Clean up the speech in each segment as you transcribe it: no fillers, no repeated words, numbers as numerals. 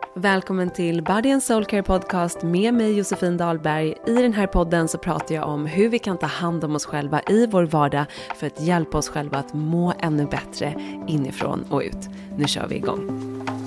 Välkommen till Body and Soul Care Podcast med mig Josefin Dahlberg. I den här podden så pratar jag om hur vi kan ta hand om oss själva i vår vardag för att hjälpa oss själva att må ännu bättre inifrån och ut. Nu kör vi igång.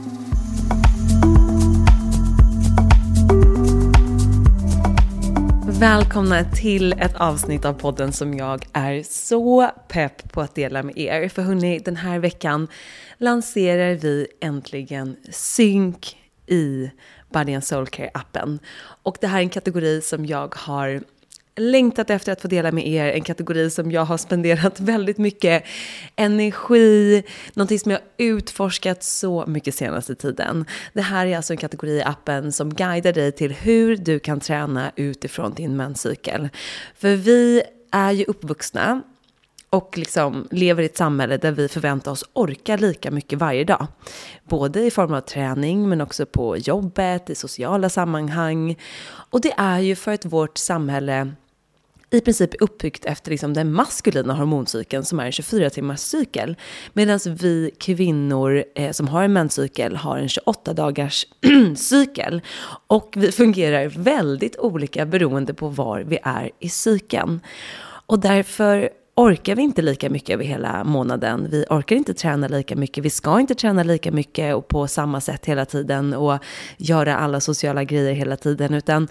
Välkomna till ett avsnitt av podden som jag är så pepp på att dela med er. För hörni, den här veckan lanserar vi äntligen synk i Body and Soul Care-appen. Och det här är en kategori som jag har längtat efter att få dela med er. En kategori som jag har spenderat väldigt mycket energi, någonting som jag har utforskat så mycket senaste tiden. Det här är alltså en kategori i appen som guidar dig till hur du kan träna utifrån din menscykel. För vi är ju uppvuxna och liksom lever i ett samhälle där vi förväntar oss orka lika mycket varje dag. Både i form av träning men också på jobbet, i sociala sammanhang. Och det är ju för att vårt samhälle i princip är uppbyggt efter liksom den maskulina hormoncykeln som är en 24-timmars cykel. Medan vi kvinnor som har en menscykel har en 28-dagars cykel. Och vi fungerar väldigt olika beroende på var vi är i cykeln. Och därför orkar vi inte lika mycket över hela månaden. Vi orkar inte träna lika mycket. Vi ska inte träna lika mycket och på samma sätt hela tiden och göra alla sociala grejer hela tiden. Utan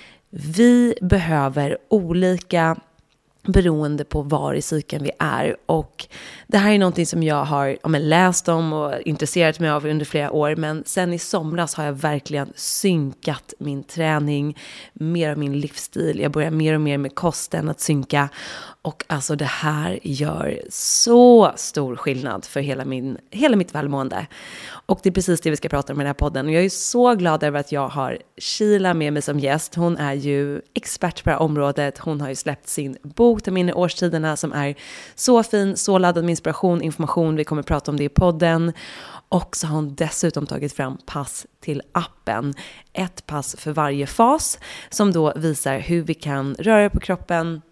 vi behöver olika beroende på var i cykeln vi är. Och det här är någonting som jag har läst om och intresserat mig av under flera år. Men sen i somras har jag verkligen synkat min träning, mer av min livsstil. Jag börjar mer och mer med kosten att synka. Och alltså det här gör så stor skillnad för hela mitt välmående. Och det är precis det vi ska prata om i den här podden. Och jag är så glad över att jag har Sheila med mig som gäst. Hon är ju expert på det här området. Hon har ju släppt sin bok till mina årstiderna som är så fin, så laddad med inspiration, information. Vi kommer prata om det i podden. Och så har hon dessutom tagit fram pass till appen. Ett pass för varje fas som då visar hur vi kan röra på kroppen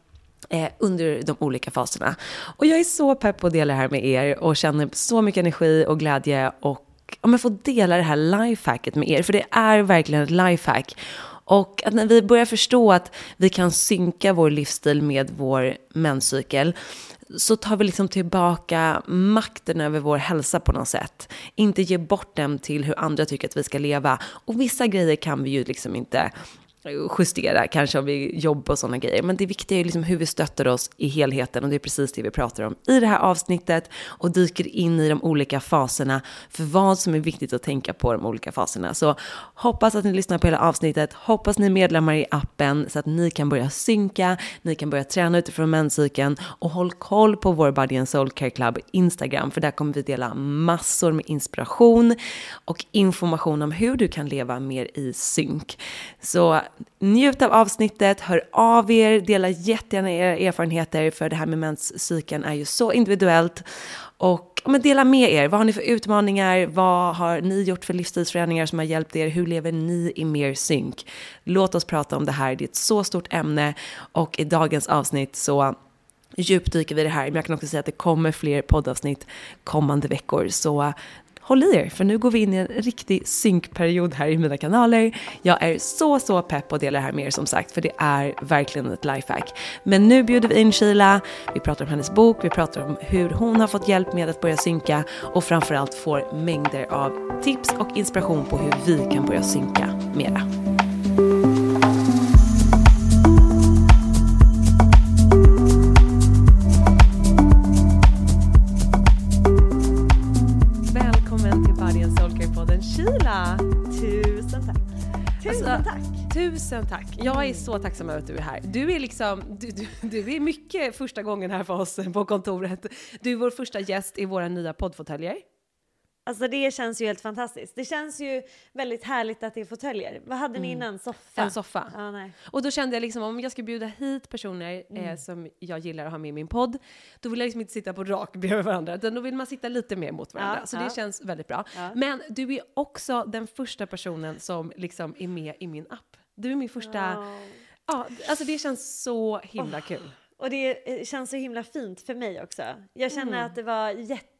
under de olika faserna. Och jag är så pepp på att dela det här med er och känner så mycket energi och glädje och om jag får dela det här lifehacket med er, för det är verkligen ett lifehack. Och att när vi börjar förstå att vi kan synka vår livsstil med vår menscykel så tar vi liksom tillbaka makten över vår hälsa på något sätt. Inte ge bort den till hur andra tycker att vi ska leva. Och vissa grejer kan vi ju liksom inte justera, kanske om vi jobbar och sådana grejer. Men det viktiga är liksom hur vi stöttar oss i helheten och det är precis det vi pratar om i det här avsnittet och dyker in i de olika faserna för vad som är viktigt att tänka på de olika faserna. Så hoppas att ni lyssnar på hela avsnittet, hoppas ni är medlemmar i appen så att ni kan börja synka, ni kan börja träna utifrån menscykeln och håll koll på vår Body and Soul Care Club Instagram för där kommer vi dela massor med inspiration och information om hur du kan leva mer i synk. Så njut av avsnittet, hör av er, dela jättegärna era erfarenheter för det här med menscykeln är ju så individuellt. Och dela med er, vad har ni för utmaningar, vad har ni gjort för livsstilsförändringar som har hjälpt er, hur lever ni i mer synk? Låt oss prata om det här, det är ett så stort ämne och i dagens avsnitt så djupdyker vi det här. Men jag kan också säga att det kommer fler poddavsnitt kommande veckor så håll i er, för nu går vi in i en riktig synkperiod här i mina kanaler. Jag är så pepp på att dela det här med er som sagt, för det är verkligen ett lifehack. Men nu bjuder vi in Sheila, vi pratar om hennes bok, vi pratar om hur hon har fått hjälp med att börja synka och framförallt får mängder av tips och inspiration på hur vi kan börja synka mera. Sheila! Tusen tack! Tusen tack! Jag är så tacksam över att du är här. Du är liksom, du är mycket första gången här för oss på kontoret. Du är vår första gäst i våra nya poddfåtöljer. Alltså det känns ju helt fantastiskt. Det känns ju väldigt härligt att det är fåtöljer. Vad hade ni innan? Soffa? En soffa. Ja, nej. Och då kände jag liksom om jag ska bjuda hit personer som jag gillar att ha med i min podd, då vill jag liksom inte sitta på rak bredvid varandra, utan då vill man sitta lite mer mot varandra. Ja, så det känns väldigt bra. Ja. Men du är också den första personen som liksom är med i min app. Du är min första... Ja, alltså det känns så himla kul. Och det känns så himla fint för mig också. Jag känner att det var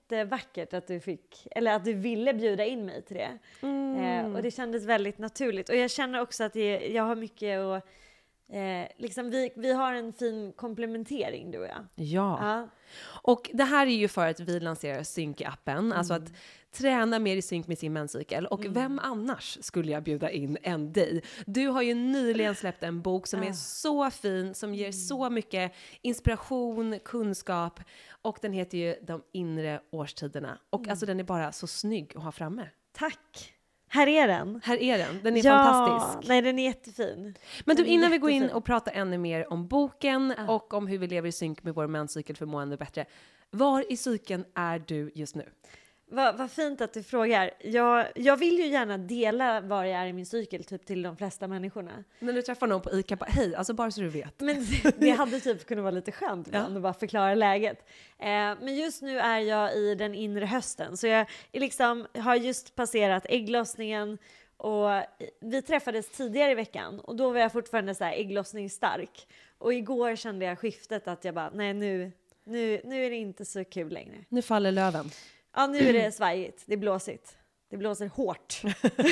jättevackert att att du ville bjuda in mig till det. Och det kändes väldigt naturligt. Och jag känner också att jag har mycket att liksom vi har en fin komplementering, du och jag. Ja. Och det här är ju för att vi lanserar Synk-appen, alltså att träna mer i synk med sin menscykel. Och vem annars skulle jag bjuda in än dig? Du har ju nyligen släppt en bok som är så fin, som ger så mycket inspiration, kunskap, och den heter ju De inre årstiderna. Och alltså den är bara så snygg att ha framme. Tack! Här är den. Den är fantastisk. Nej, den är jättefin. Men du, innan vi går in och pratar ännu mer om boken och om hur vi lever i synk med vår menscykel för att må ännu bättre. Var i cykeln är du just nu? Vad fint att du frågar. Jag vill ju gärna dela var jag är i min cykel typ till de flesta människorna. När du träffar någon på ICA, hej, alltså bara så du vet. Men det hade typ kunnat vara lite skönt ibland att bara förklara läget. Men just nu är jag i den inre hösten. Så jag liksom har just passerat ägglossningen. Och vi träffades tidigare i veckan. Och då var jag fortfarande så här ägglossningsstark. Och igår kände jag skiftet att jag bara, nej nu är det inte så kul längre. Nu faller löven. Ja, nu är det svajigt. Det är blåsigt. Det blåser hårt.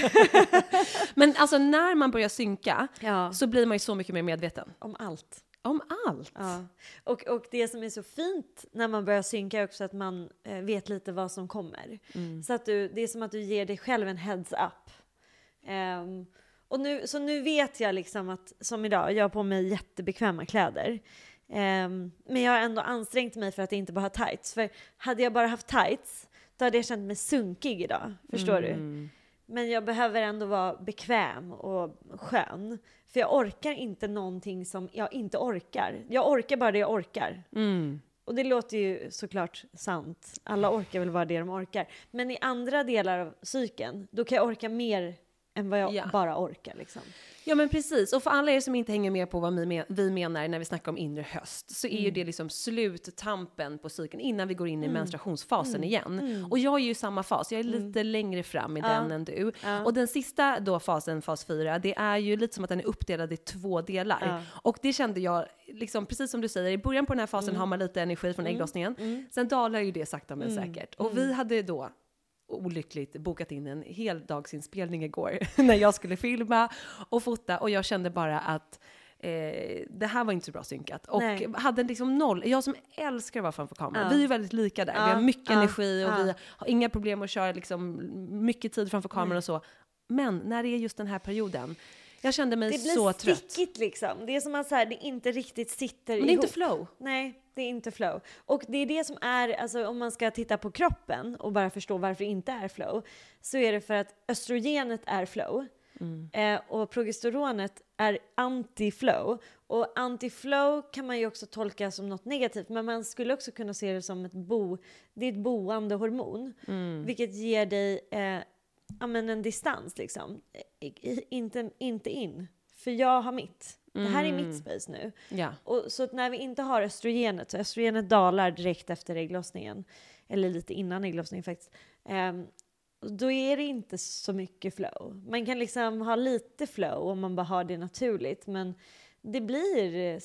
Men alltså när man börjar synka så blir man ju så mycket mer medveten. Om allt. Om allt? Ja. Och det som är så fint när man börjar synka är också att man vet lite vad som kommer. Så att det är som att du ger dig själv en heads up. Och nu vet jag liksom att, som idag, jag har på mig jättebekväma kläder. Men jag har ändå ansträngt mig för att inte bara ha tights. För hade jag bara haft tights, då hade jag känt mig sunkig idag. Förstår du? Men jag behöver ändå vara bekväm och skön. För jag orkar inte någonting som jag inte orkar. Jag orkar bara det jag orkar. Och det låter ju såklart sant. Alla orkar väl bara det de orkar. Men i andra delar av cykeln, då kan jag orka mer än vad jag bara orkar liksom. Ja men precis, och för alla er som inte hänger med på vad vi menar när vi snackar om inre höst, så är ju det liksom sluttampen på cykeln innan vi går in i menstruationsfasen igen. Och jag är ju i samma fas, jag är lite längre fram i den än du. Och den sista då fasen, fas 4, det är ju lite som att den är uppdelad i 2 delar. Och det kände jag, liksom, precis som du säger, i början på den här fasen har man lite energi från ägglossningen. Sen dalar ju det sakta men säkert. Och vi hade då olyckligt bokat in en hel dagsinspelning igår när jag skulle filma och fota, och jag kände bara att det här var inte så bra synkat och hade liksom noll. Jag som älskar att vara framför kameran, vi är väldigt lika där, vi har mycket energi och vi har inga problem att köra liksom mycket tid framför kameran och så, men när det är just den här perioden, jag kände mig så trött. Det blir stickigt liksom. Det är som att så här, det inte riktigt sitter ihop. Men det är inte flow. Nej, det är inte flow. Och det är det som är, alltså om man ska titta på kroppen och bara förstå varför det inte är flow, så är det för att östrogenet är flow. Och progesteronet är anti-flow. Och anti-flow kan man ju också tolka som något negativt, men man skulle också kunna se det som det är ett boende hormon. Vilket ger dig en distans liksom. Inte in. För jag har mitt. Det här är mitt space nu. Och så att när vi inte har östrogenet, så östrogenet dalar direkt efter ägglossningen. Eller lite innan ägglossningen faktiskt. Då är det inte så mycket flow. Man kan liksom ha lite flow om man bara har det naturligt. Men det blir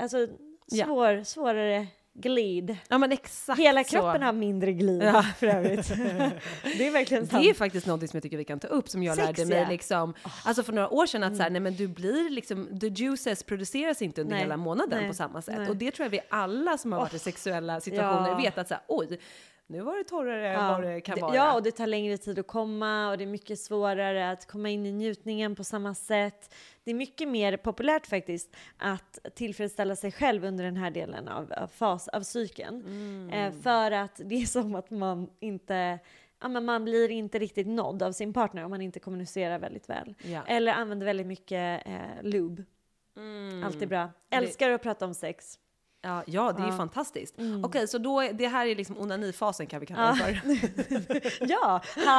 svårare glid. Ja men exakt. Hela kroppen har mindre glid för övrigt. Det är verkligen sant. Det är faktiskt något som jag tycker vi kan ta upp, som jag lärde mig liksom, alltså för några år sedan att så här, nej men du blir liksom, the juices produceras inte under hela månaden på samma sätt. Och det tror jag vi alla som har varit i sexuella situationer vet att så här, oj, nu var det torrare än vad det kan vara. Ja, och det tar längre tid att komma och det är mycket svårare att komma in i njutningen på samma sätt. Det är mycket mer populärt faktiskt att tillfredsställa sig själv under den här delen av cykeln. För att det är som att man inte... Ja, men man blir inte riktigt nådd av sin partner om man inte kommunicerar väldigt väl. Eller använder väldigt mycket lube. Allt är bra. Älskar att prata om sex. Ja, det är ju fantastiskt. Okej, så då, det här är liksom onanifasen kan vi kalla det för. Ja,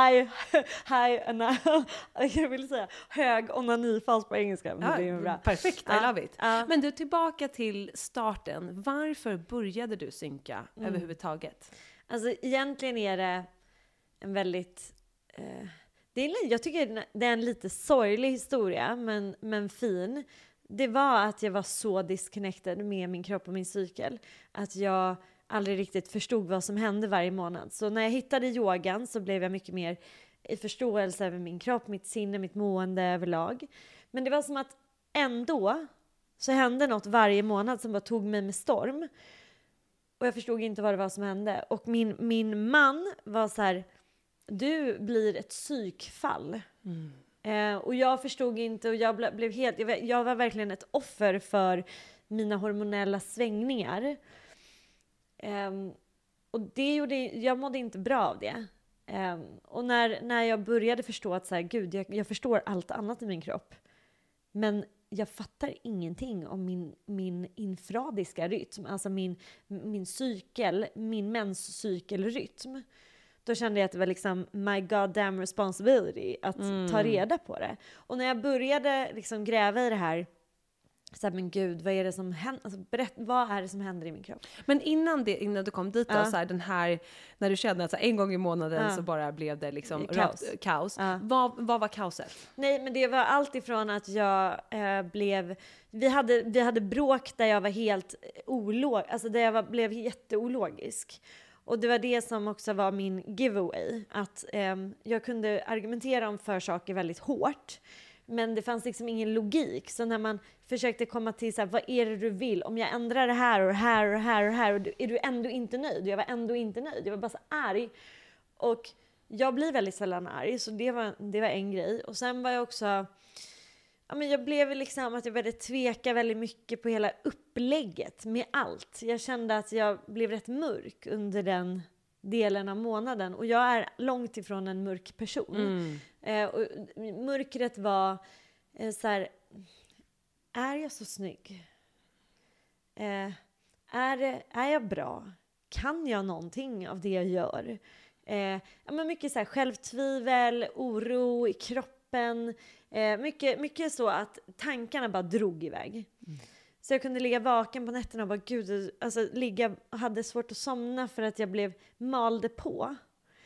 jag vill säga hög onanifas på engelska. Men det är bra. Perfekt, I love it. Men du, tillbaka till starten. Varför började du synka överhuvudtaget? Alltså egentligen är det en väldigt... jag tycker det är en lite sorglig historia, men fin. Det var att jag var så disconnected med min kropp och min cykel. Att jag aldrig riktigt förstod vad som hände varje månad. Så när jag hittade yogan så blev jag mycket mer i förståelse över min kropp, mitt sinne, mitt mående överlag. Men det var som att ändå så hände något varje månad som bara tog mig med storm. Och jag förstod inte vad det var som hände. Och min man var så här, du blir ett psykfall. Och jag förstod inte och jag blev helt, jag var verkligen ett offer för mina hormonella svängningar. Och det gjorde, jag mådde inte bra av det. Och när jag började förstå att så här, gud, jag förstår allt annat i min kropp. Men jag fattar ingenting om min infradiska rytm, alltså min cykel, min menscykelrytm. Då kände jag att det var liksom my goddamn responsibility att ta reda på det. Och när jag började liksom gräva i det här, så här, men gud, vad är det som händer? Alltså, vad är det som händer i min kropp? Men innan du kom dit då, så här, den här, när du kände att så här, en gång i månaden så bara blev det liksom kaos. Vad var kaoset? Nej, men det var allt ifrån att jag vi hade bråk där jag var helt alltså där jag blev jätteologisk. Och det var det som också var min giveaway, att jag kunde argumentera om för saker väldigt hårt. Men det fanns liksom ingen logik. Så när man försökte komma till så här, vad är det du vill? Om jag ändrar det här och det här och det här och det här, och är du ändå inte nöjd? Jag var ändå inte nöjd. Jag var bara så arg. Och jag blir väldigt sällan arg, så det var en grej. Och sen var jag också, ja, men jag blev liksom att jag började tveka väldigt mycket på hela upplägget med allt. Jag kände att jag blev rätt mörk under den delen av månaden. Och jag är långt ifrån en mörk person. Och mörkret var så här, är jag så snygg? Är jag bra? Kan jag någonting av det jag gör? Ja, men mycket så här självtvivel, oro i kroppen. Mycket så att tankarna bara drog iväg. Så jag kunde ligga vaken på nätterna och bara, gud, alltså hade svårt att somna för att jag malde på.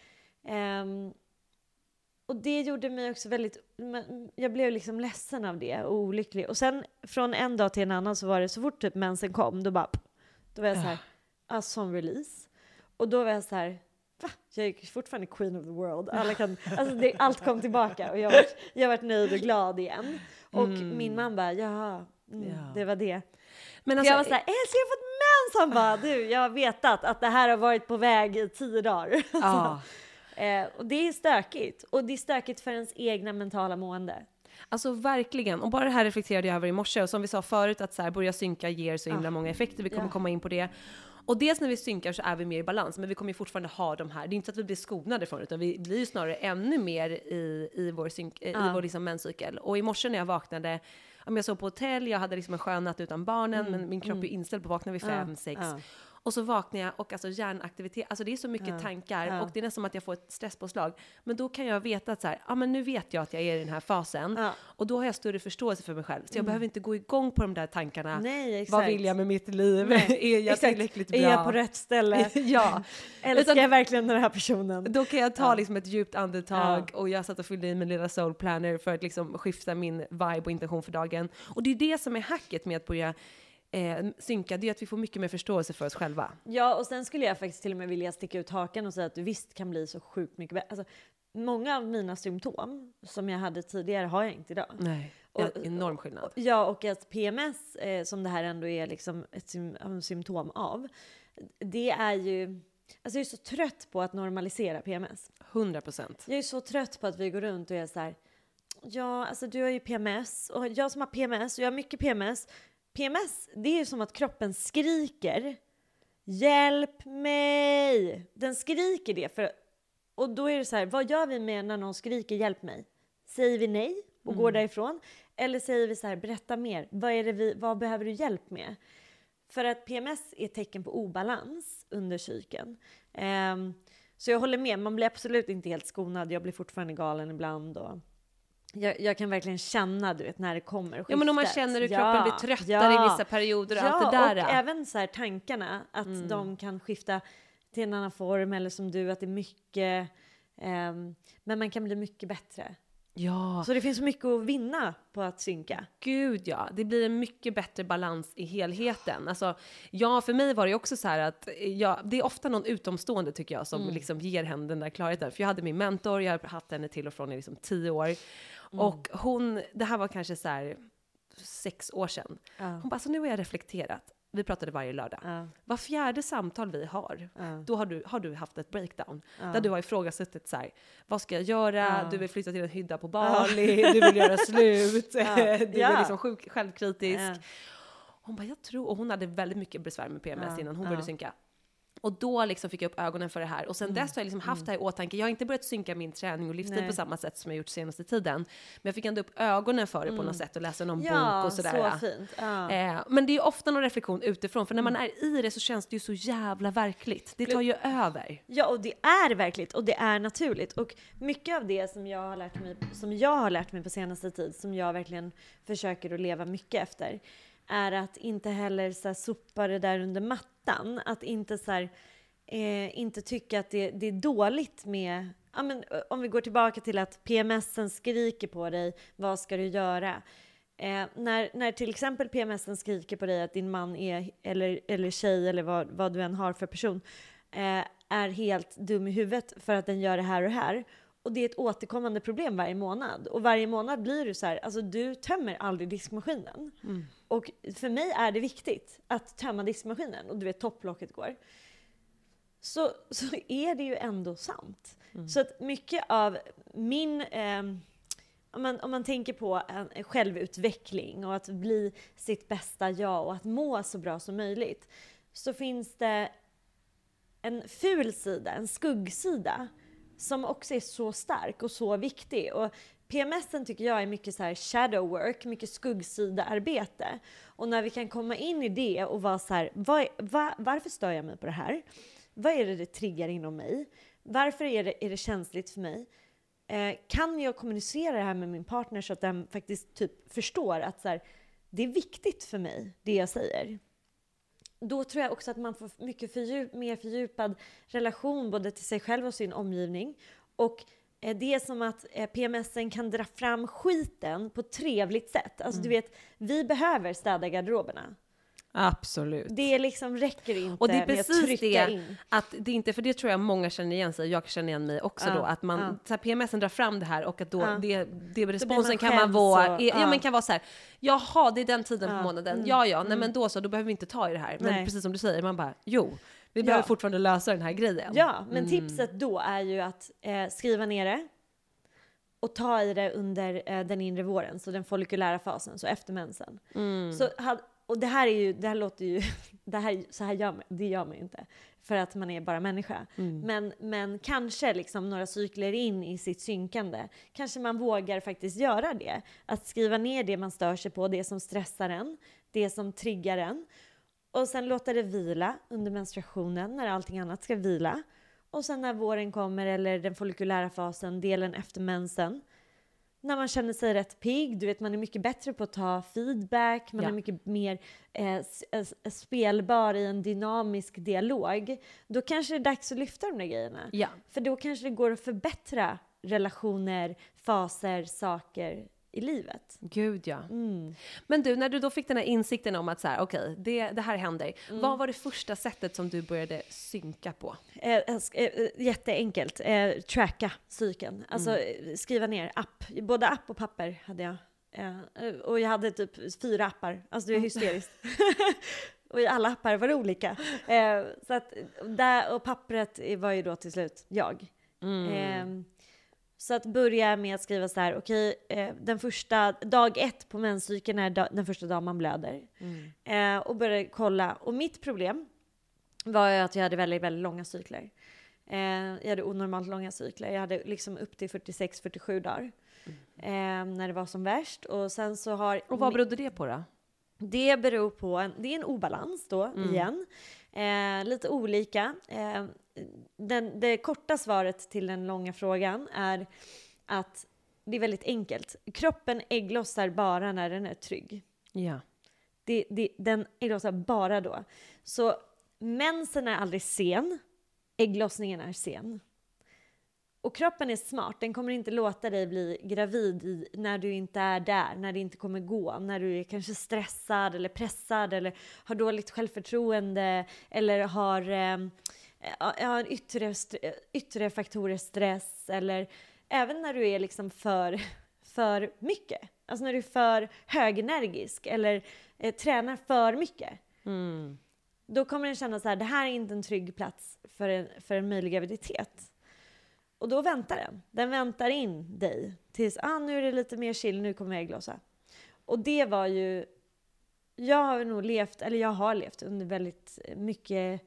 Och det gjorde mig också jag blev liksom ledsen av det och olycklig. Och sen från en dag till en annan så var det, så fort typ mensen kom, då var jag så här, sån release. Och då var jag så här, va? Jag är fortfarande queen of the world. Allt kom tillbaka och jag var nöjd och glad igen. Och min man bara, det var det. Men alltså, jag var så här, jag har fått mens. Han bara, jag har vetat att det här har varit på väg i 10 dagar. Och det är stökigt. Och det är stökigt för ens egna mentala mående. Alltså verkligen. Och bara det här reflekterade jag över i morse. Och som vi sa förut, att så här, börja synka ger så himla många effekter. Vi kommer komma in på det. Och dels när vi synkar så är vi mer i balans. Men vi kommer ju fortfarande ha de här. Det är inte så att vi blir skonade från det. Utan vi blir ju snarare ännu mer i vår liksom menscykel. Och i morse när jag vaknade, om jag sov på hotell, jag hade liksom en skön natt utan barnen. Men min kropp är inställd på att vakna vid 5-6. Och så vaknar jag och alltså hjärnaktivitet, alltså det är så mycket tankar och det är nästan som att jag får ett stresspåslag. Men då kan jag veta att så här, men nu vet jag att jag är i den här fasen. Och då har jag större förståelse för mig själv. Så jag behöver inte gå igång på de där tankarna. Nej, exakt. Vad vill jag med mitt liv? Är jag tillräckligt bra? Är jag på rätt ställe? Älskar jag verkligen den här personen? Då kan jag ta liksom ett djupt andetag och jag satt och fyllde i min lilla soul planner för att liksom skifta min vibe och intention för dagen. Och det är det som är hacket med att börja synka, det är att vi får mycket mer förståelse för oss själva. Ja, och sen skulle jag faktiskt till och med vilja sticka ut hakan och säga att du visst kan bli så sjukt mycket bättre. Alltså, många av mina symptom som jag hade tidigare har jag inte idag. Nej, enorm skillnad. Ja, och att PMS, som det här ändå är liksom ett symptom av, det är ju... Alltså jag är så trött på att normalisera PMS. 100%. Jag är så trött på att vi går runt och är så här, ja, alltså du har ju PMS och jag som har PMS och jag har mycket PMS. PMS, det är ju som att kroppen skriker, hjälp mig. Den skriker det. Och då är det så här, vad gör vi med när någon skriker hjälp mig? Säger vi nej och går därifrån? Eller säger vi så här, berätta mer. Vad behöver du hjälp med? För att PMS är ett tecken på obalans under cykeln. Så jag håller med, man blir absolut inte helt skonad. Jag blir fortfarande galen ibland och... Jag kan verkligen känna, du vet, när det kommer skiftet. Ja, men om man känner hur kroppen blir tröttare i vissa perioder och allt det där. Ja, och även så här tankarna, att de kan skifta till en annan form, eller som du, att det är mycket, men man kan bli mycket bättre. Ja. Så det finns mycket att vinna på att synka. Gud ja, det blir en mycket bättre balans i helheten. Alltså, ja, för mig var det också så här att det är ofta någon utomstående tycker jag som liksom ger henne den där klarheten. För jag hade min mentor, jag har haft henne till och från i liksom 10 år. Och det här var kanske så här 6 år sedan. Hon bara, så nu har jag reflekterat. Vi pratade varje lördag. Var 4:e samtal vi har, då har du haft ett breakdown. Där du har ifrågasuttit så här, vad ska jag göra? Du vill flytta till en hydda på Bali, du vill göra slut, du är liksom självkritisk. Hon bara, jag tror, och hon hade väldigt mycket besvär med PMS innan hon började synka. Och då liksom fick jag upp ögonen för det här. Och sen dess har jag liksom haft det här i åtanke. Jag har inte börjat synka min träning och livsstil på samma sätt som jag gjort senaste tiden. Men jag fick ändå upp ögonen för det på något sätt och läsa någon bok och sådär. Så fint. Men det är ju ofta någon reflektion utifrån. För när man är i det så känns det ju så jävla verkligt. Det tar ju över. Ja, och det är verkligt och det är naturligt. Och mycket av det som jag har lärt mig på senaste tid, som jag verkligen försöker att leva mycket efter, är att inte heller så här sopa det där under mattan. Att inte så här, inte tycka att det är dåligt med... Ja, men, om vi går tillbaka till att PMSen skriker på dig, vad ska du göra? När till exempel PMSen skriker på dig att din man är, eller tjej eller vad du än har för person, är helt dum i huvudet för att den gör det här och det här. Och det är ett återkommande problem varje månad. Och varje månad blir du så här, alltså du tömmer aldrig diskmaskinen. Och för mig är det viktigt att tömma diskmaskinen. Och du vet, topplocket går. Så är det ju ändå sant. Så att mycket av min... om man tänker på en självutveckling och att bli sitt bästa jag och att må så bra som möjligt. Så finns det en ful sida, en skuggsida, som också är så stark och så viktig. Och PMSen tycker jag är mycket så här shadow work, mycket skuggsida-arbete. Och när vi kan komma in i det och vara så här, varför stör jag mig på det här? Vad är det triggar inom mig? Varför är det känsligt för mig? Kan jag kommunicera det här med min partner så att den faktiskt typ förstår att så här, det är viktigt för mig, det jag säger? Då tror jag också att man får mycket mer fördjupad relation både till sig själv och sin omgivning. Och det är som att PMSen kan dra fram skiten på ett trevligt sätt. Alltså du vet, vi behöver städa garderoberna. Absolut. Det liksom räcker inte och det är med att trycka in. Att det inte, för det tror jag många känner igen sig, jag känner igen mig också då, att man så här, PMSen drar fram det här och att då det responsen kan man vara, men kan vara så här, jaha, det är den tiden på månaden, nej men då behöver vi inte ta i det här, men precis som du säger, man bara, vi behöver fortfarande lösa den här grejen. Ja, men tipset då är ju att skriva ner det och ta i det under den inre våren, så den folikulära fasen, så efter mensen. Och det gör man ju inte för att man är bara människa. Men kanske liksom några cykler in i sitt synkande, kanske man vågar faktiskt göra det. Att skriva ner det man stör sig på, det som stressar en, det som triggar en. Och sen låta det vila under menstruationen när allting annat ska vila. Och sen när våren kommer, eller den folikulära fasen, delen efter mensen, när man känner sig rätt pigg, du vet, man är mycket bättre på att ta feedback, man är mycket mer spelbar i en dynamisk dialog, då kanske det är dags att lyfta de där grejerna. Ja. För då kanske det går att förbättra relationer, faser, saker i livet. Gud ja. Men du, när du då fick den här insikten om att så här, okej, det här händer. Vad var det första sättet som du började synka på? Jätteenkelt. Tracka cykeln. Alltså skriva ner app. Både app och papper hade jag. Och jag hade typ 4 appar. Alltså det är hysteriskt. Och i alla appar var det olika. Så att och pappret var ju då till slut jag. Så att börja med att skriva så här, okej, den första dag 1 på menscykeln är den första dagen man blöder. Och börja kolla. Och mitt problem var ju att jag hade väldigt, väldigt långa cykler. Jag hade onormalt långa cykler. Jag hade liksom upp till 46-47 dagar. När det var som värst. Och sen så har... Och vad berodde det på då? Det beror på det är en obalans då igen. Lite olika. Det korta svaret till den långa frågan är att det är väldigt enkelt. Kroppen ägglossar bara när den är trygg. Ja. Den ägglossar bara då. Så mensen är aldrig sen. Ägglossningen är sen. Och kroppen är smart, den kommer inte låta dig bli gravid när du inte är där, när det inte kommer gå, när du är kanske stressad eller pressad eller har dåligt självförtroende eller har yttre faktorer, stress, eller även när du är liksom för mycket. Alltså när du är för högenergisk eller tränar för mycket. Då kommer den känna så här, det här är inte en trygg plats för en möjlig graviditet. Och då väntar den. Den väntar in dig tills nu är det lite mer chill, nu kommer jag ägglossa. Och det var ju, jag har levt under väldigt mycket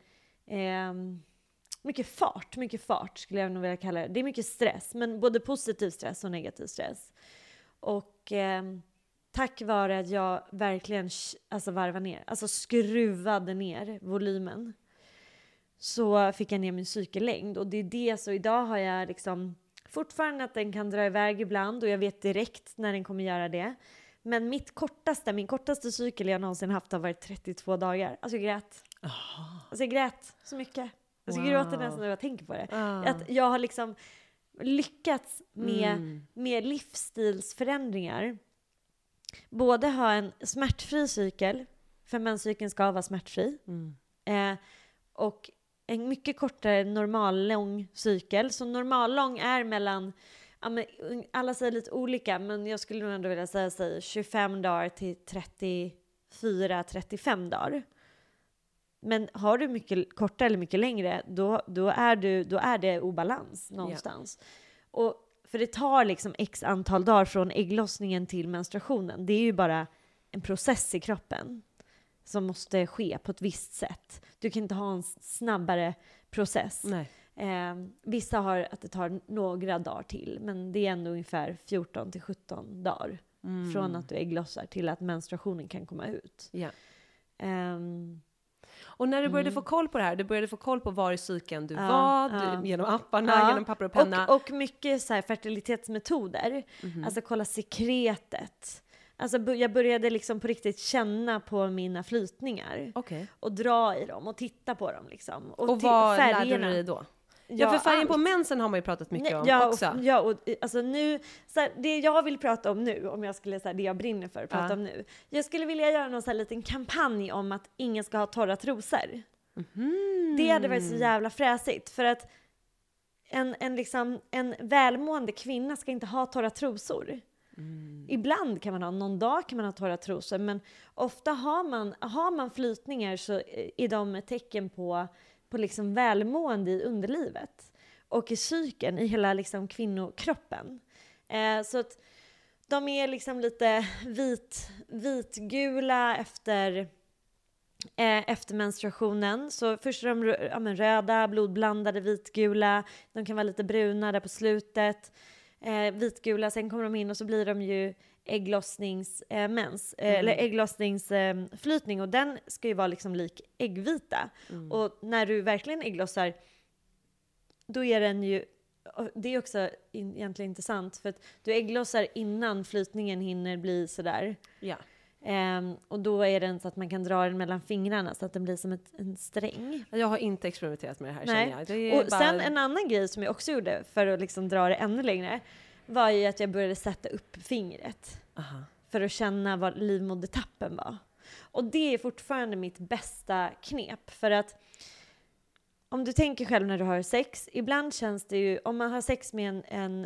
fart skulle jag nog vilja kalla det. Det är mycket stress, men både positiv stress och negativ stress. Och tack vare att jag verkligen varvade ner, alltså skruvade ner volymen, så fick jag ner min cykellängd. Och det är det, så idag har jag liksom fortfarande att den kan dra iväg ibland och jag vet direkt när den kommer göra det. Men min kortaste cykel jag någonsin haft har varit 32 dagar. Alltså jag grät. Alltså jag grät så mycket. Alltså jag gråter nästan när jag tänker på det. Att jag har liksom lyckats med livsstilsförändringar. Både ha en smärtfri cykel, för menscykeln ska vara smärtfri. Och en mycket kortare normallång cykel. Så normallång är mellan, alla säger lite olika, men jag skulle nog ändå vilja säga 25 dagar till 34-35 dagar. Men har du mycket kortare eller mycket längre, då är det obalans någonstans. Yeah. Och för det tar liksom x antal dagar från ägglossningen till menstruationen. Det är ju bara en process i kroppen som måste ske på ett visst sätt. Du kan inte ha en snabbare process. Nej. Vissa har att det tar några dagar till, men det är ändå ungefär 14-17 dagar från att du ägglossar till att menstruationen kan komma ut. Yeah. Och när du började få koll på det här, du började få koll på var i cykeln du var, genom apparna, genom papper och penna. Och mycket så här fertilitetsmetoder. Alltså kolla sekretet. Alltså jag började liksom på riktigt känna på mina flytningar. Okay. Och dra i dem och titta på dem liksom. Och vad lärde du dig då? Ja, för färgen på mensen har man ju pratat mycket om också. Och alltså nu, så här, det jag vill prata om nu, om jag skulle säga det jag brinner för att prata om nu. Jag skulle vilja göra någon så här liten kampanj om att ingen ska ha torra trosor. Det hade varit så jävla fräsigt, för att en välmående kvinna ska inte ha torra trosor. Ibland kan man ha, någon dag kan man ha torra trosor, men ofta har man flytningar, så är de ett tecken på liksom välmående i underlivet och i psyken, i hela liksom kvinnokroppen. Så att de är liksom lite vitgula efter menstruationen. Så först är de röda, blodblandade, vitgula. De kan vara lite bruna där på slutet. Vitgula, sen kommer de in och så blir de ju ägglossningsmens eller ägglossningsflytning, och den ska ju vara liksom lik äggvita. Och när du verkligen ägglossar, då är den ju, det är också egentligen intressant, för att du ägglossar innan flytningen hinner bli sådär. Ja. Och då är den så att man kan dra den mellan fingrarna så att den blir som en sträng. Jag har inte experimenterat med det här. Nej. Känner jag. Det är och sen en annan grej som jag också gjorde för att liksom dra det ännu längre, var ju att jag började sätta upp fingret. För att känna vad livmodertappen var. Och det är fortfarande mitt bästa knep, för att om du tänker själv när du har sex, ibland känns det ju, om man har sex med en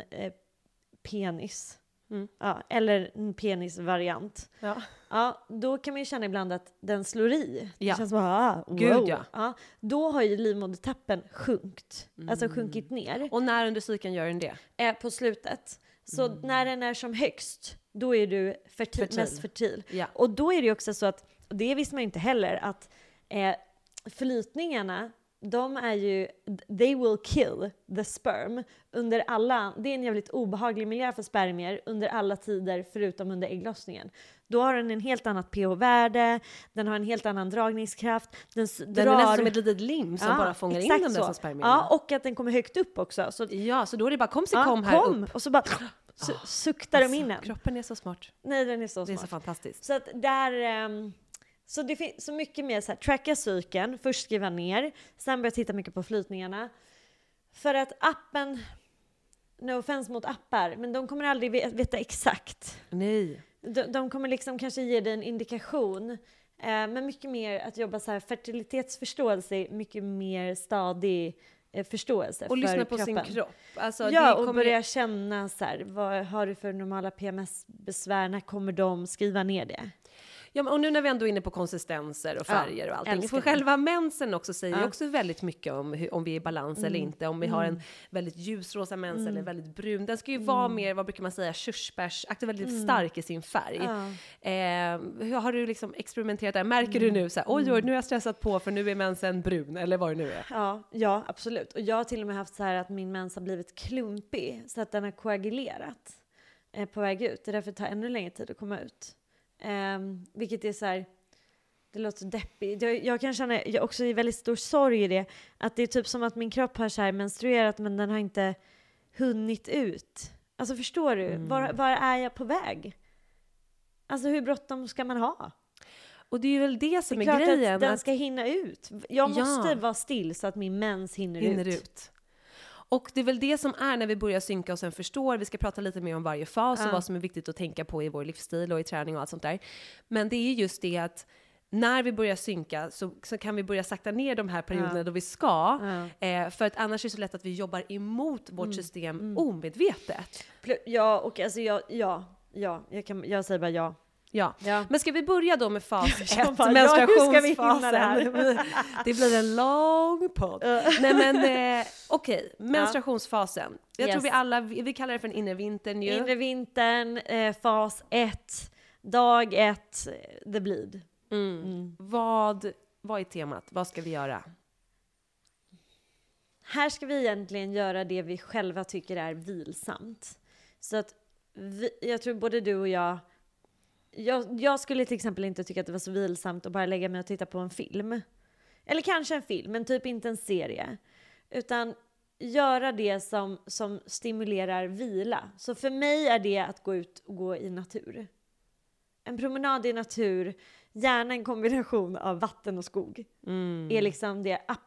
penis, eller en penisvariant, då kan man ju känna ibland att den slår i. Det känns bara, Gud, då har ju livmodertappen sjunkit ner. Och när under cykeln gör den det? På slutet. Så när den är som högst, då är du mest fertil. Ja. Och då är det ju också så att, och det visste man inte heller, att flytningarna, de är ju, they will kill the sperm under alla, det är en jävligt obehaglig miljö för spermier under alla tider förutom under ägglossningen. Då har den en helt annat pH-värde, den har en helt annan dragningskraft, den är nästan som ett litet lim som bara fångar in de där spermierna. Ja, och att den kommer högt upp också. Så då är det bara kom här upp. Och så bara suktar de in den. Kroppen är så smart. Nej, den är så smart. Det är så fantastiskt. Så att där... Så det finns så mycket mer så här, tracka cykeln, först skriva ner, sen börja titta mycket på flytningarna. För att appen, no offense mot appar, men de kommer aldrig veta exakt. Nej. De kommer liksom kanske ge dig en indikation. Men mycket mer att jobba så här, fertilitetsförståelse, mycket mer stadig förståelse och för lyssna på kroppen. sin kropp. Alltså, Ja, det och börja känna så här, vad har du för normala PMS-besvär, när kommer de, skriva ner det. Ja, men och nu när vi ändå är inne på konsistenser och färger och allting. För älskar själva mensen också säger ju också väldigt mycket om vi är i balans eller inte. Om vi har en väldigt ljusrosa mens eller väldigt brun. Den ska ju vara mer, vad brukar man säga, körsbärsaktig, väldigt stark i sin färg. Hur har du liksom experimenterat där? Märker du nu så här, oj, nu har jag stressat på för nu är mensen brun, eller vad det nu är? Ja, absolut. Och jag har till och med haft så här att min mens har blivit klumpig så att den har koagulerat på väg ut. Det är därför det tar ännu längre tid att komma ut. Vilket är så här, det låter så deppigt. Jag kan känna också i väldigt stor sorg i det, att det är typ som att min kropp har så här menstruerat men den har inte hunnit ut. Alltså förstår du? Var är jag på väg? Alltså hur bråttom ska man ha? Och det är väl det som det är grejen. Att den ska hinna ut. Jag måste vara still så att min mens hinner ut. Och det är väl det som är när vi börjar synka och sen förstår, vi ska prata lite mer om varje fas och vad som är viktigt att tänka på i vår livsstil och i träning och allt sånt där. Men det är just det att när vi börjar synka så kan vi börja sakta ner de här perioderna då vi ska. För att annars är det så lätt att vi jobbar emot vårt system omedvetet. Ja, och alltså jag säger bara ja. Ja, men ska vi börja då med fas 1, bara, menstruationsfasen? Det blir en lång podd. Nej men okej, menstruationsfasen. Jag tror vi alla, vi kallar det för den inre vintern ju. Inre vintern, fas 1, dag 1, the bleed. Vad är temat? Vad ska vi göra? Här ska vi egentligen göra det vi själva tycker är vilsamt. Så att jag tror både du och jag skulle till exempel inte tycka att det var så vilsamt att bara lägga mig och titta på en film. Eller kanske en film, men typ inte en serie. Utan göra det som stimulerar vila. Så för mig är det att gå ut och gå i natur. En promenad i natur, gärna en kombination av vatten och skog. Är liksom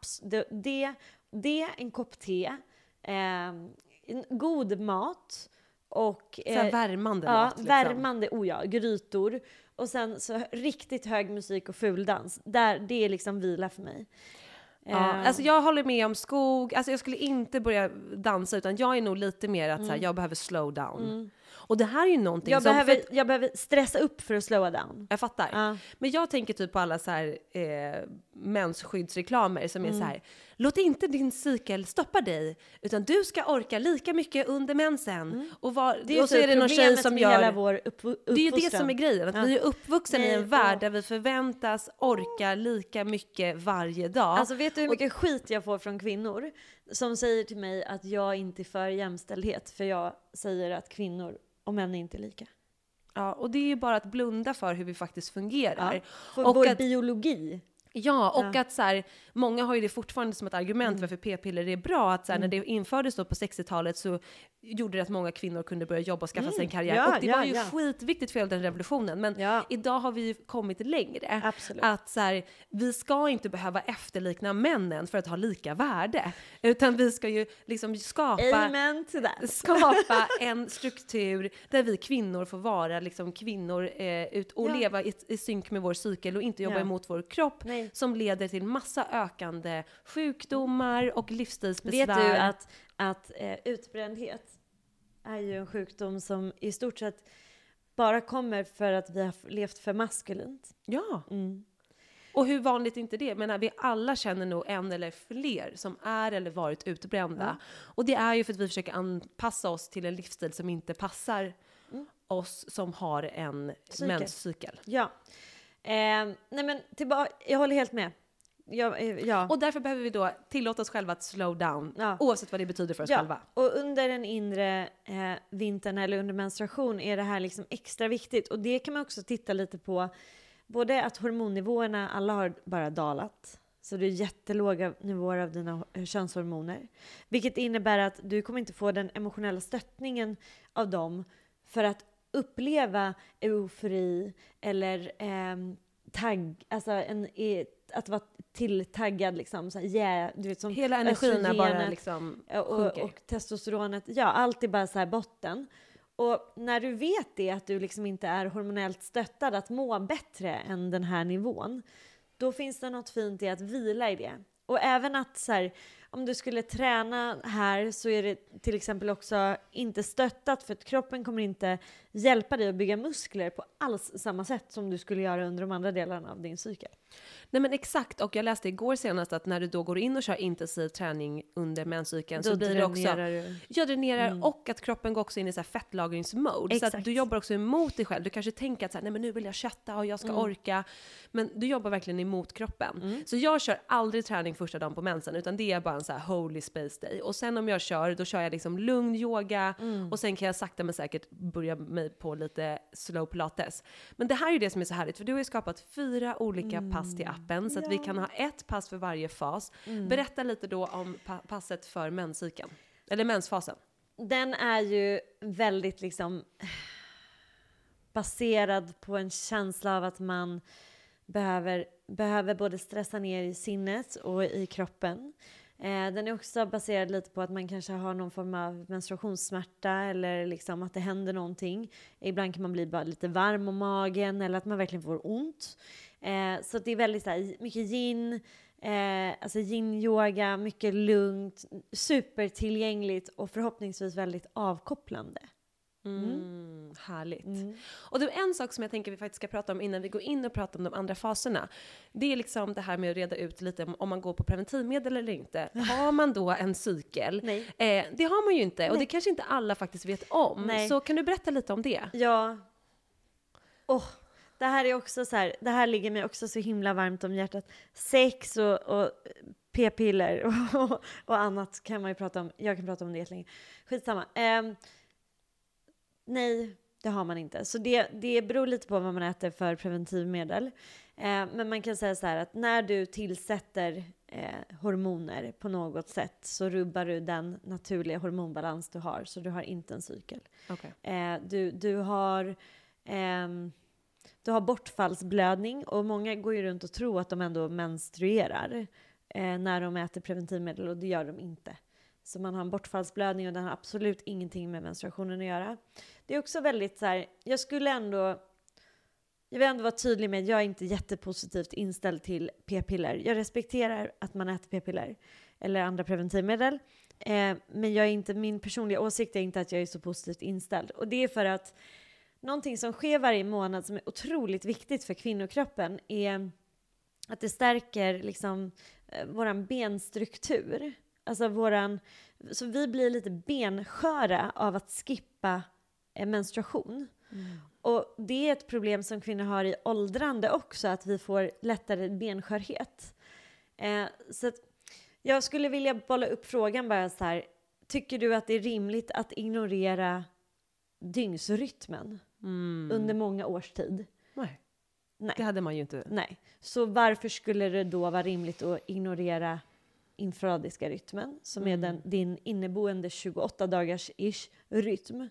det en kopp te, en god mat. Och så värmande mat. Liksom. Värmande, grytor. Och sen så riktigt hög musik och fuldans. Det är liksom vila för mig. Alltså jag håller med om skog. Alltså jag skulle inte börja dansa, utan jag är nog lite mer att så här, jag behöver slow down. Och det här är ju någonting jag behöver stressa upp för att slowa down. Jag fattar. Men jag tänker typ på alla så här mensskyddsreklamer som är så här: låt inte din cykel stoppa dig, utan du ska orka lika mycket under mensen. Och så är det någon tjej som gör hela vår det är ju det som är grejen, att vi är uppvuxen i en värld där vi förväntas orka lika mycket varje dag. Alltså vet du hur mycket skit jag får från kvinnor som säger till mig att jag inte är för jämställdhet, för jag säger att kvinnor och män är inte lika. Ja, och det är ju bara att blunda för hur vi faktiskt fungerar. För och vår biologi. Ja, och att så här, många har ju det fortfarande som ett argument varför p-piller är bra. Att så här, när det infördes då på 60-talet så gjorde det att många kvinnor kunde börja jobba och skaffa sig en karriär. Och det var ju skitviktigt för den revolutionen. Men idag har vi ju kommit längre. Absolut. Att så här, vi ska inte behöva efterlikna männen för att ha lika värde. Utan vi ska ju liksom skapa en struktur där vi kvinnor får vara liksom kvinnor och leva i synk med vår cykel och inte jobba emot vår kropp. Som leder till massa ökande sjukdomar och livsstilsbesvär. Vet du att utbrändhet är ju en sjukdom som i stort sett bara kommer för att vi har levt för maskulint. Ja. Och hur vanligt är inte det? Men vi alla känner nog en eller fler som är eller varit utbrända. Och det är ju för att vi försöker anpassa oss till en livsstil som inte passar oss som har en menscykel. Ja. Nej men jag håller helt med. Och därför behöver vi då tillåta oss själva att slow down, oavsett vad det betyder för oss själva. Och under den inre vintern eller under menstruation är det här liksom extra viktigt. Och det kan man också titta lite på, både att hormonnivåerna, alla har bara dalat. Så det är jättelåga nivåer av dina könshormoner. Vilket innebär att du kommer inte få den emotionella stöttningen av dem för att uppleva eufori eller att vara tilltaggad liksom, så här, du vet, som hela energin är bara östrogenet liksom och testosteronet, ja, allt är bara så här botten. Och när du vet det, att du liksom inte är hormonellt stöttad att må bättre än den här nivån, då finns det något fint i att vila i det. Och även att så här, om du skulle träna här så är det till exempel också inte stöttat, för att kroppen kommer inte hjälpa dig att bygga muskler på alls samma sätt som du skulle göra under de andra delarna av din cykel. Nej men exakt, och jag läste igår senast att när du då går in och kör intensiv träning under menscykeln så blir det också... Ja, dränerar och att kroppen går också in i så här fettlagringsmode. Så att du jobbar också emot dig själv. Du kanske tänker att så här, nej men nu vill jag kötta och jag ska orka. Men du jobbar verkligen emot kroppen. Så jag kör aldrig träning första dagen på mensen, utan det är bara en så här holy space day. Och sen om jag kör, då kör jag liksom lugn yoga och sen kan jag sakta men säkert börja mig på lite slow pilates. Men det här är ju det som är så härligt, för du har ju skapat 4 olika pass till appen, så att vi kan ha ett pass för varje fas. Berätta lite då om passet för menscykeln, eller mensfasen. Den är ju väldigt liksom baserad på en känsla av att man behöver både stressa ner i sinnet och i kroppen. Den är också baserad lite på att man kanske har någon form av menstruationssmärta, eller liksom att det händer någonting. Ibland kan man bli bara lite varm om magen, eller att man verkligen får ont. Så det är väldigt så här, mycket yin, alltså yin-yoga, mycket lugnt, supertillgängligt och förhoppningsvis väldigt avkopplande. Härligt. Och det är en sak som jag tänker vi faktiskt ska prata om innan vi går in och pratar om de andra faserna. Det är liksom det här med att reda ut lite om man går på preventivmedel eller inte. Har man då en cykel? Nej. Det har man ju inte, och det kanske inte alla faktiskt vet om. Nej. Så kan du berätta lite om det? Ja. Det här är också så här, det här ligger mig också så himla varmt om hjärtat. Sex och p-piller och annat kan man ju prata om. Jag kan prata om det jättelänge. Skitsamma. Nej, det har man inte. Så det beror lite på vad man äter för preventivmedel. Men man kan säga så här att när du tillsätter hormoner på något sätt så rubbar du den naturliga hormonbalans du har. Så du har inte en cykel. Okay. Du har bortfallsblödning, och många går ju runt och tror att de ändå menstruerar när de äter preventivmedel, och det gör de inte. Så man har en bortfallsblödning, och den har absolut ingenting med menstruationen att göra. Det är också väldigt så här, jag vill ändå vara tydlig med att jag är inte jättepositivt inställd till p-piller. Jag respekterar att man äter p-piller eller andra preventivmedel. Men min personliga åsikt är inte att jag är så positivt inställd. Och det är för att någonting som sker varje månad som är otroligt viktigt för kvinnokroppen är att det stärker liksom våran benstruktur. Alltså så vi blir lite bensköra av att skippa menstruation. Och det är ett problem som kvinnor har i åldrande också, att vi får lättare benskörhet. Så att jag skulle vilja bolla upp frågan bara så här: tycker du att det är rimligt att ignorera dygnsrytmen under många års tid? Nej. Nej. Det hade man ju inte. Nej. Så varför skulle det då vara rimligt att ignorera infradiska rytmen, som är din inneboende 28-dagars-ish rytm?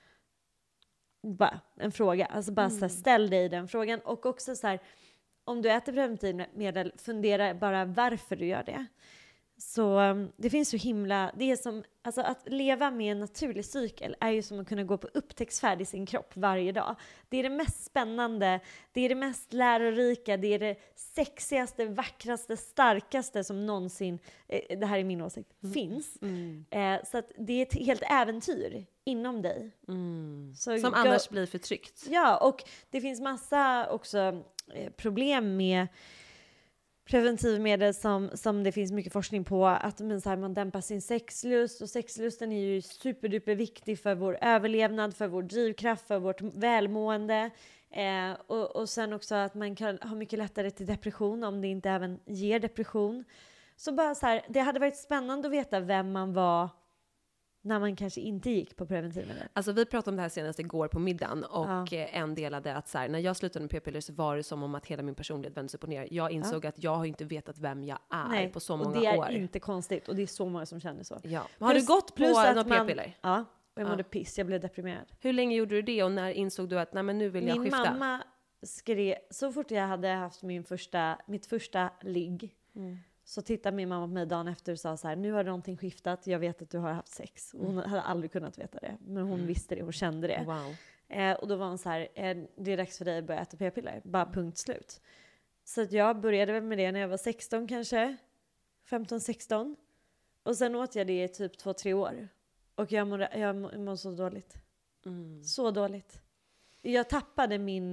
Bara en fråga. Alltså bara så här, ställ dig den frågan. Och också så här, om du äter preventivmedel, fundera bara varför du gör det. Så det finns så himla... Det är som, alltså att leva med en naturlig cykel är ju som att kunna gå på upptäcktsfärd i sin kropp varje dag. Det är det mest spännande, det är det mest lärorika, det är det sexigaste, vackraste, starkaste som någonsin, det här är min åsikt, finns. Så att det är ett helt äventyr inom dig. Som annars blir förtryckt. Ja, och det finns massa också problem med preventivmedel som det finns mycket forskning på, att man dämpar sin sexlust, och sexlusten är ju superduper viktig för vår överlevnad, för vår drivkraft, för vårt välmående, och sen också att man kan ha mycket lättare till depression om det inte även ger depression. Så bara så här, det hade varit spännande att veta vem man var när man kanske inte gick på preventivmedel. Alltså vi pratade om det här senast igår på middagen, och en delade att så här, när jag slutade med p-piller så var det som om att hela min personlighet vändes upp och ner. Jag insåg att jag har inte vetat vem jag är på så många år. Och det är inte konstigt, och det är så många som känner så. Ja. Har du gått på några p-piller? Ja, och jag mådde piss, jag blev deprimerad. Hur länge gjorde du det, och när insåg du att nej, men nu vill jag skifta? Min mamma så fort jag hade haft mitt första ligg, så tittade min mamma på mig dagen efter och sa så här: nu har någonting skiftat, jag vet att du har haft sex. Och hon hade aldrig kunnat veta det, men hon visste det, hon kände det. Wow. Och då var hon så här: det är dags för dig att börja äta p-piller, bara punkt slut. Så att jag började väl med det när jag var 16 kanske, 15-16. Och sen åt jag det i typ 2-3 år. Och jag mår så dåligt. Så dåligt. Jag tappade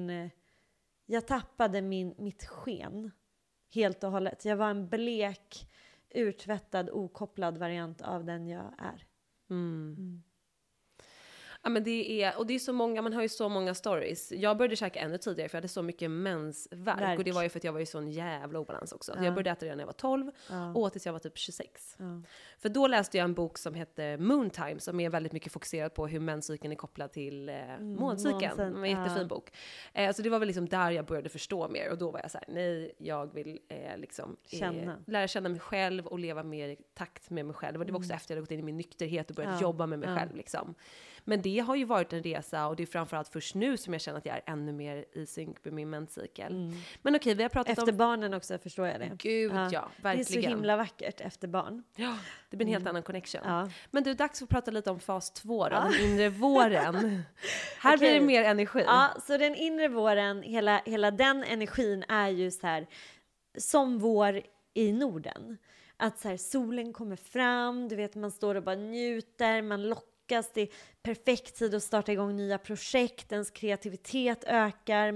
mitt sken helt och hållet. Jag var en blek, urtvättad, okopplad variant av den jag är. Ja, men det är så många, man har ju så många stories. Jag började käka ännu tidigare för jag hade så mycket mensvärk. Och det var ju för att jag var i sån jävla obalans också. Jag började äta redan när jag var 12 och åt tills jag var typ 26. För då läste jag en bok som heter Moontime, som är väldigt mycket fokuserad på hur menscykeln är kopplad till måncykeln. Det var en jättefin bok. Så det var väl liksom där jag började förstå mer. Och då var jag så här: nej, jag vill lära känna mig själv och leva mer i takt med mig själv. Och det var också efter jag hade gått in i min nykterhet och börjat jobba med mig själv liksom. Men det har ju varit en resa, och det är framförallt först nu som jag känner att jag är ännu mer i synk med min menscykel. Men okej, vi har pratat efter barnen också, förstår jag det. Gud, ja, verkligen. Det är så himla vackert efter barn. Ja, det blir en helt annan connection. Men du, dags att prata lite om fas 2 då, den inre våren. Här blir det mer energi. Ja, så den inre våren, hela den energin är ju så här som vår i Norden. Att så här, solen kommer fram, du vet, man står och bara njuter, man lockas, det är perfekt tid att starta igång nya projekt, ens kreativitet ökar,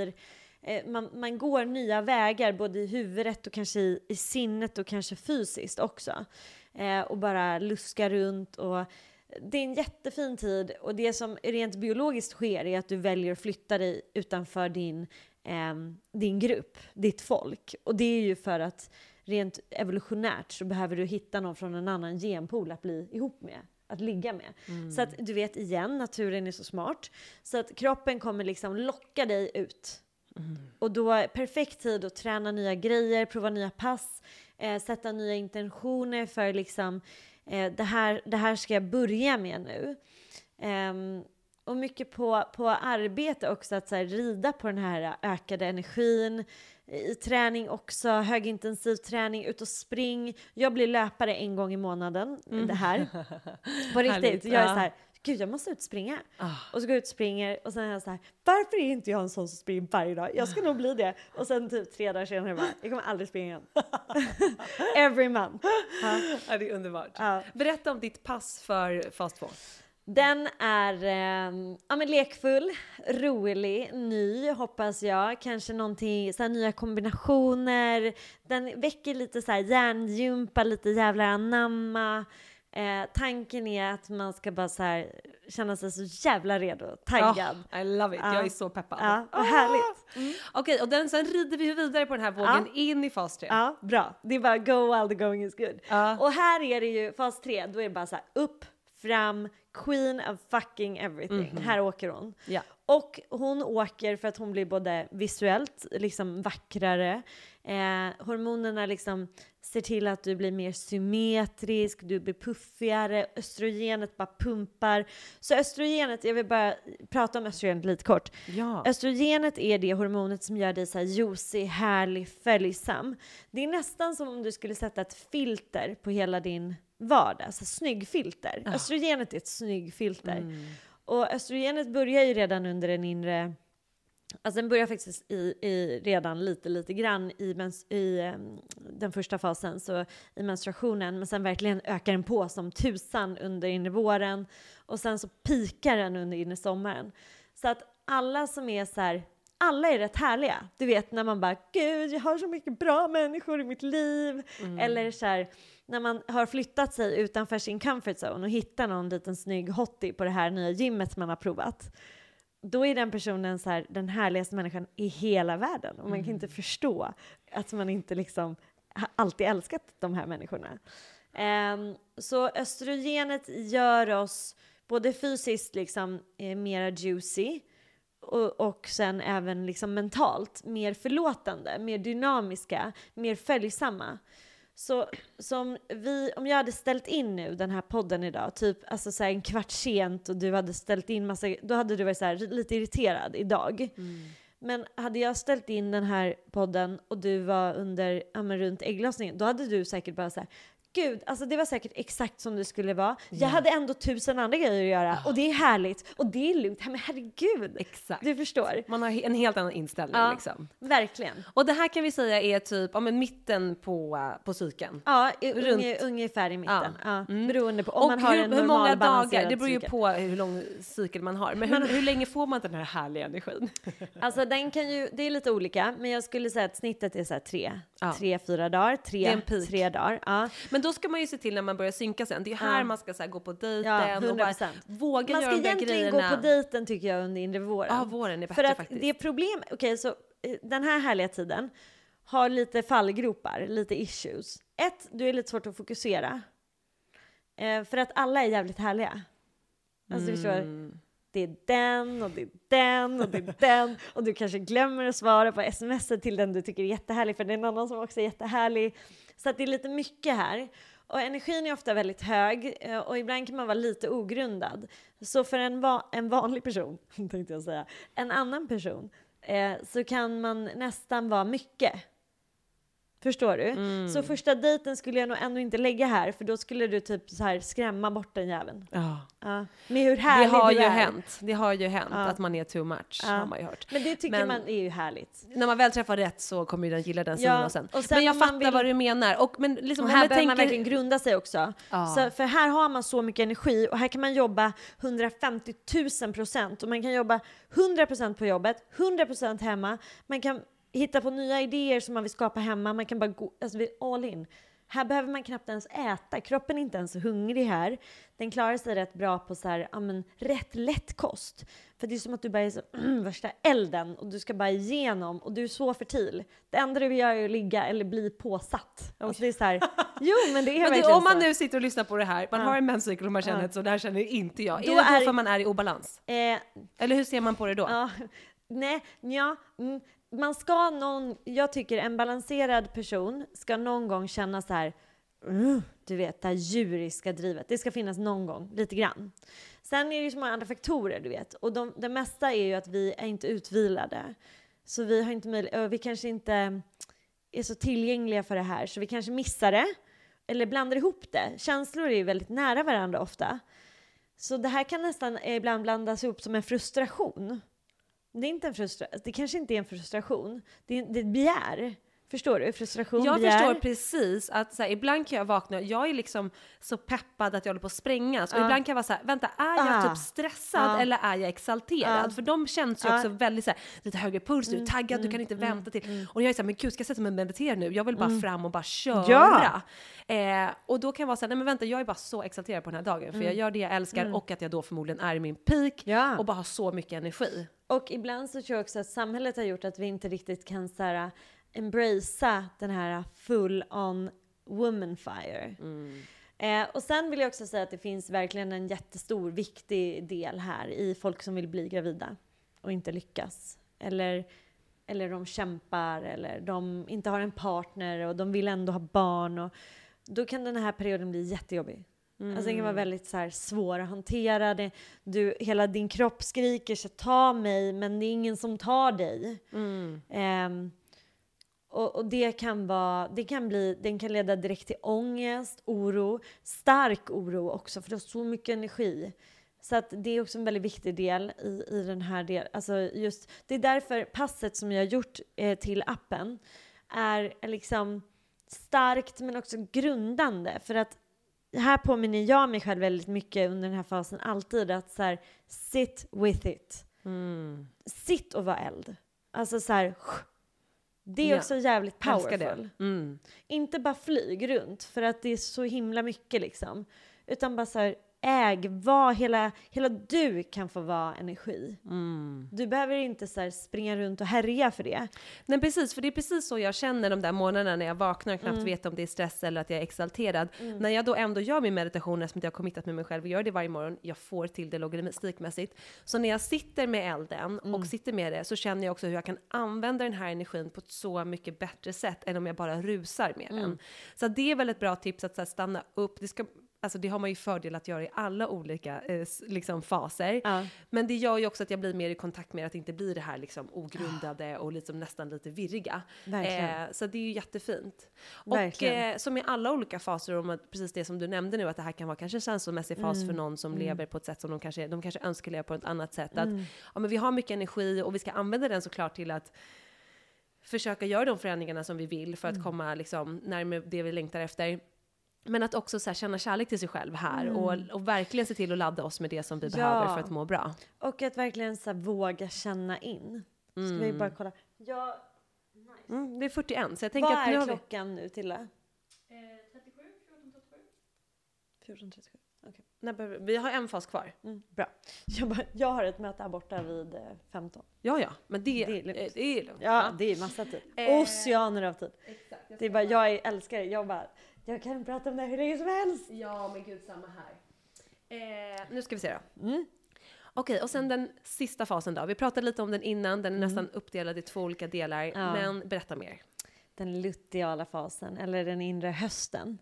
man går nya vägar både i huvudet och kanske i sinnet och kanske fysiskt också, och bara luskar runt. Och det är en jättefin tid, och det som rent biologiskt sker är att du väljer att flytta dig utanför din grupp, ditt folk, och det är ju för att rent evolutionärt så behöver du hitta någon från en annan genpool att bli ihop med, att ligga med. Så att du vet, igen, naturen är så smart. Så att kroppen kommer liksom locka dig ut. Och då är perfekt tid att träna nya grejer, prova nya pass, sätta nya intentioner för liksom, det här ska jag börja med nu. Och mycket på arbete också, att så här, rida på den här ökade energin. I träning också, högintensiv träning, ut och spring. Jag blir löpare 1 gång i månaden. Det här. På riktigt. Jag är så här: gud, jag måste ut och springa. Och så går jag ut och springer, och sen är jag så här: varför är inte jag en sån som springer varje dag? Jag ska nog bli det. Och sen typ 3 dagar senare bara: jag kommer aldrig springa igen. Every month. Ja, det är underbart. Berätta om ditt pass för fas 2. Den är lekfull, rolig, ny, hoppas jag. Kanske någonting, så här, nya kombinationer. Den väcker lite så här hjärngympa, lite jävla anamma. Tanken är att man ska bara så här känna sig så jävla redo, taggad. I love it, jag är så peppad. Ja, vad härligt. Okej, och sen rider vi vidare på den här vågen in i fas 3. Ja, bra. Det är bara go while the going is good. Och här är det ju fas 3, då är det bara så här upp, fram, queen of fucking everything. Här åker hon. Och hon åker för att hon blir både visuellt liksom vackrare. Hormonerna liksom ser till att du blir mer symmetrisk, du blir puffigare, östrogenet bara pumpar. Så östrogenet, jag vill bara prata om östrogenet lite kort. Östrogenet är det hormonet som gör dig så här juicy, härlig, följsam. Det är nästan som om du skulle sätta ett filter på hela din vardag, så snygg filter. Östrogenet är ett snygg filter. Och östrogenet börjar ju redan under den inre, alltså den börjar faktiskt redan lite grann i den första fasen, så i menstruationen, men sen verkligen ökar den på som tusan under inre våren, och sen så pikar den under inre sommaren. Så att alla som är så här, alla är rätt härliga. Du vet, när man bara, gud, jag har så mycket bra människor i mitt liv. Eller så här, när man har flyttat sig utanför sin comfort zone och hittar någon liten snygg hottie på det här nya gymmet man har provat. Då är den personen så här, den härligaste människan i hela världen. Och man kan inte förstå att man inte liksom har alltid älskat de här människorna. Så östrogenet gör oss både fysiskt liksom mera juicy, och sen även liksom mentalt mer förlåtande, mer dynamiska, mer följsamma. Så om jag hade ställt in nu den här podden idag, typ alltså så här 1/4 sent, och du hade ställt in massa, då hade du varit så här lite irriterad idag. Men hade jag ställt in den här podden och du var runt ägglossningen, då hade du säkert bara så här: gud, alltså det var säkert exakt som det skulle vara. Jag hade ändå 1000 andra grejer att göra. Och det är härligt. Och det är lugnt. Men herregud. Exakt. Du förstår. Man har en helt annan inställning liksom. Verkligen. Och det här kan vi säga är typ mitten på cykeln. Ja, ungefär i mitten. Ja, beroende på om och man har en normal hur många dagar, balanserad det beror ju cykel. på hur lång cykel man har. Men hur länge får man den här härliga energin? Alltså det är lite olika. Men jag skulle säga att snittet är så här 3-4 dagar. 3 dagar. Ja. Men då ska man ju se till när man börjar synka sen. Det är ju här man ska så här, gå på dejten och bara våga man göra de där grejerna. Man ska egentligen gå på dejten tycker jag under inre våren. Ja, våren är bättre för att faktiskt. Det är problem, så den här härliga tiden har lite fallgropar, lite issues. Du är lite svårt att fokusera. För att alla är jävligt härliga. Alltså du förstår, det är den och det är den och det är den. Och du kanske glömmer att svara på sms till den du tycker är jättehärlig, för det är en annan som också är jättehärlig. Så att det är lite mycket här. Och energin är ofta väldigt hög och ibland kan man vara lite ogrundad. Så för en vanlig person, tänkte jag säga, en annan person, så kan man nästan vara mycket. Förstår du? Så första dejten skulle jag nog ändå inte lägga här, för då skulle du typ så här skrämma bort den jäveln. Ja. Med hur härlig du är. Det har ju hänt att man är too much, har man ju hört. Men det tycker man är ju härligt. När man väl träffar rätt så kommer ju den gilla den sidan sen. Men jag fattar vad du menar. Men liksom, och här behöver man verkligen grunda sig också. Så, för här har man så mycket energi och här kan man jobba 150 000% och man kan jobba 100% på jobbet, 100% hemma. Man kan hitta på nya idéer som man vill skapa hemma. Man kan bara gå all in. Här behöver man knappt ens äta. Kroppen är inte ens hungrig här. Den klarar sig rätt bra på så här, rätt lätt kost. För det är som att du bara är så, värsta elden och du ska bara igenom och du är så fertil. Det enda du vill göra är att ligga eller bli påsatt. Alltså det är så här, jo men det är verkligen så. Om man nu sitter och lyssnar på det här, man har en menscykel och man känner att så där känner inte jag. Är det då för man är i obalans? Eller hur ser man på det då? Man ska jag tycker en balanserad person ska någon gång känna så här, du vet, det här djuriska drivet. Det ska finnas någon gång, lite grann. Sen är det ju så många andra faktorer, du vet. Och det mesta är ju att vi är inte utvilade. Så vi har inte vi kanske inte är så tillgängliga för det här. Så vi kanske missar det. Eller blandar ihop det. Känslor är ju väldigt nära varandra ofta. Så det här kan nästan ibland blandas ihop som en frustration. Det är inte en frustration. Det kanske inte är en frustration. Det är ett begär. Förstår du? Frustration, jag begär. förstår precis att så här, ibland kan jag vakna, jag är liksom så peppad att jag håller på att sprängas. Och ibland kan jag vara så här, vänta, är jag typ stressad eller är jag exalterad? För de känns ju också väldigt så här, lite högre puls, du är taggad, du kan inte vänta till. Och jag är så här, men gud, ska jag sätta mig och meditera nu? Jag vill bara fram och bara köra. Och då kan jag vara så här, nej men vänta, jag är bara så exalterad på den här dagen. För jag gör det jag älskar och att jag då förmodligen är i min peak och bara har så mycket energi. Och ibland så tror jag också att samhället har gjort att vi inte riktigt kan så här, embracea den här full on woman fire. Och sen vill jag också säga att det finns verkligen en jättestor viktig del här i folk som vill bli gravida och inte lyckas. Eller de kämpar eller de inte har en partner och de vill ändå ha barn. Och då kan den här perioden bli jättejobbig. Alltså den kan vara väldigt så här, svår att hantera. Hela din kropp skriker så ta mig, men det är ingen som tar dig. Och den kan leda direkt till ångest, oro, stark oro också, för det har så mycket energi. Så att det är också en väldigt viktig del i den här delen. Alltså just, det är därför passet som jag har gjort till appen är liksom starkt men också grundande. För att här påminner jag mig själv väldigt mycket under den här fasen alltid att så här, sit with it. Sitt och var eld. Alltså så här, det är också jävligt powerful. Inte bara flyg runt för att det är så himla mycket liksom. Utan bara så här, hela du kan få vara energi. Du behöver inte så här springa runt och härja för det. Nej precis, för det är precis så jag känner de där månaderna när jag vaknar och knappt vet om det är stress eller att jag är exalterad. När jag då ändå gör min meditation, eftersom jag har committat med mig själv och gör det varje morgon, jag får till det logistikmässigt. Så när jag sitter med elden och sitter med det så känner jag också hur jag kan använda den här energin på ett så mycket bättre sätt än om jag bara rusar med den. Så det är väl ett bra tips att så här, stanna upp. alltså det har man ju fördel att göra i alla olika liksom faser. Ja. Men det gör ju också att jag blir mer i kontakt med att det inte blir det här liksom ogrundade och liksom nästan lite virriga. Så det är ju jättefint. Verkligen. Och som i alla olika faser, och precis det som du nämnde nu, att det här kan vara kanske en känslomässig fas för någon som lever på ett sätt som de kanske önskar leva på ett annat sätt. Att men vi har mycket energi och vi ska använda den såklart till att försöka göra de förändringarna som vi vill för att komma liksom närmare det vi längtar efter. Men att också så här, känna kärlek till sig själv här och verkligen se till att ladda oss med det som vi behöver för att må bra. Och att verkligen så här, våga känna in. Ska vi bara kolla. Ja, nice. Det är 41, så jag tänker vad att nu är har klockan nu till? 37, 14.37. Okej. Nej, vi har en fas kvar. Bra. Jag har ett möte här borta vid 15. Ja, men det är lugnt. Ja, det är massa tid. Oceaner av tid. Exakt. Det är bara, jag älskar det. Jag kan prata om det här hur länge som helst. Ja, men gud, samma här. Nu ska vi se då. Okej, och sen den sista fasen då. Vi pratade lite om den innan, den är nästan uppdelad i 2 olika delar. Men berätta mer. Den luteala fasen, eller den inre hösten.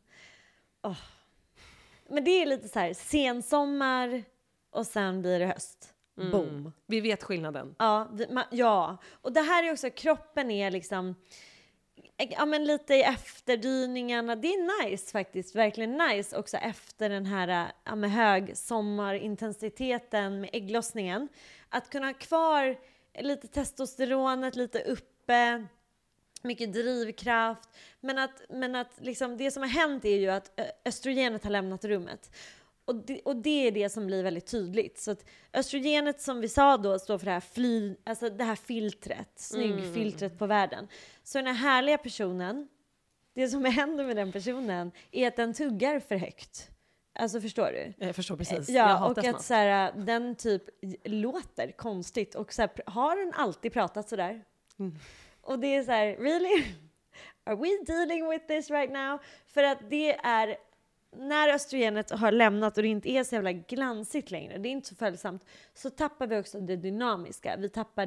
Men det är lite så här, sensommar och sen blir det höst. Boom. Vi vet skillnaden. Ja, och det här är också, kroppen är liksom, ja men lite i efterdyningarna. Det är nice faktiskt, verkligen nice också efter den här med hög sommarintensiteten med ägglossningen. Att kunna ha kvar lite testosteronet, lite uppe, mycket drivkraft. Men att liksom, det som har hänt är ju att östrogenet har lämnat rummet. Och det är det som blir väldigt tydligt. Så att östrogenet, som vi sa då, står för det här alltså det här filtret, snyggfiltret på världen. Så den här härliga personen, det som händer med den personen är att den tuggar för högt. Alltså förstår du? Jag förstår precis. Ja, och att så här, den typ låter konstigt. Och så här, har den alltid pratat så där? Och det är så här, really? Are we dealing with this right now? För att det är, när östrogenet har lämnat och det inte är så jävla glansigt längre, det är inte så följsamt, så tappar vi också det dynamiska. Vi tappar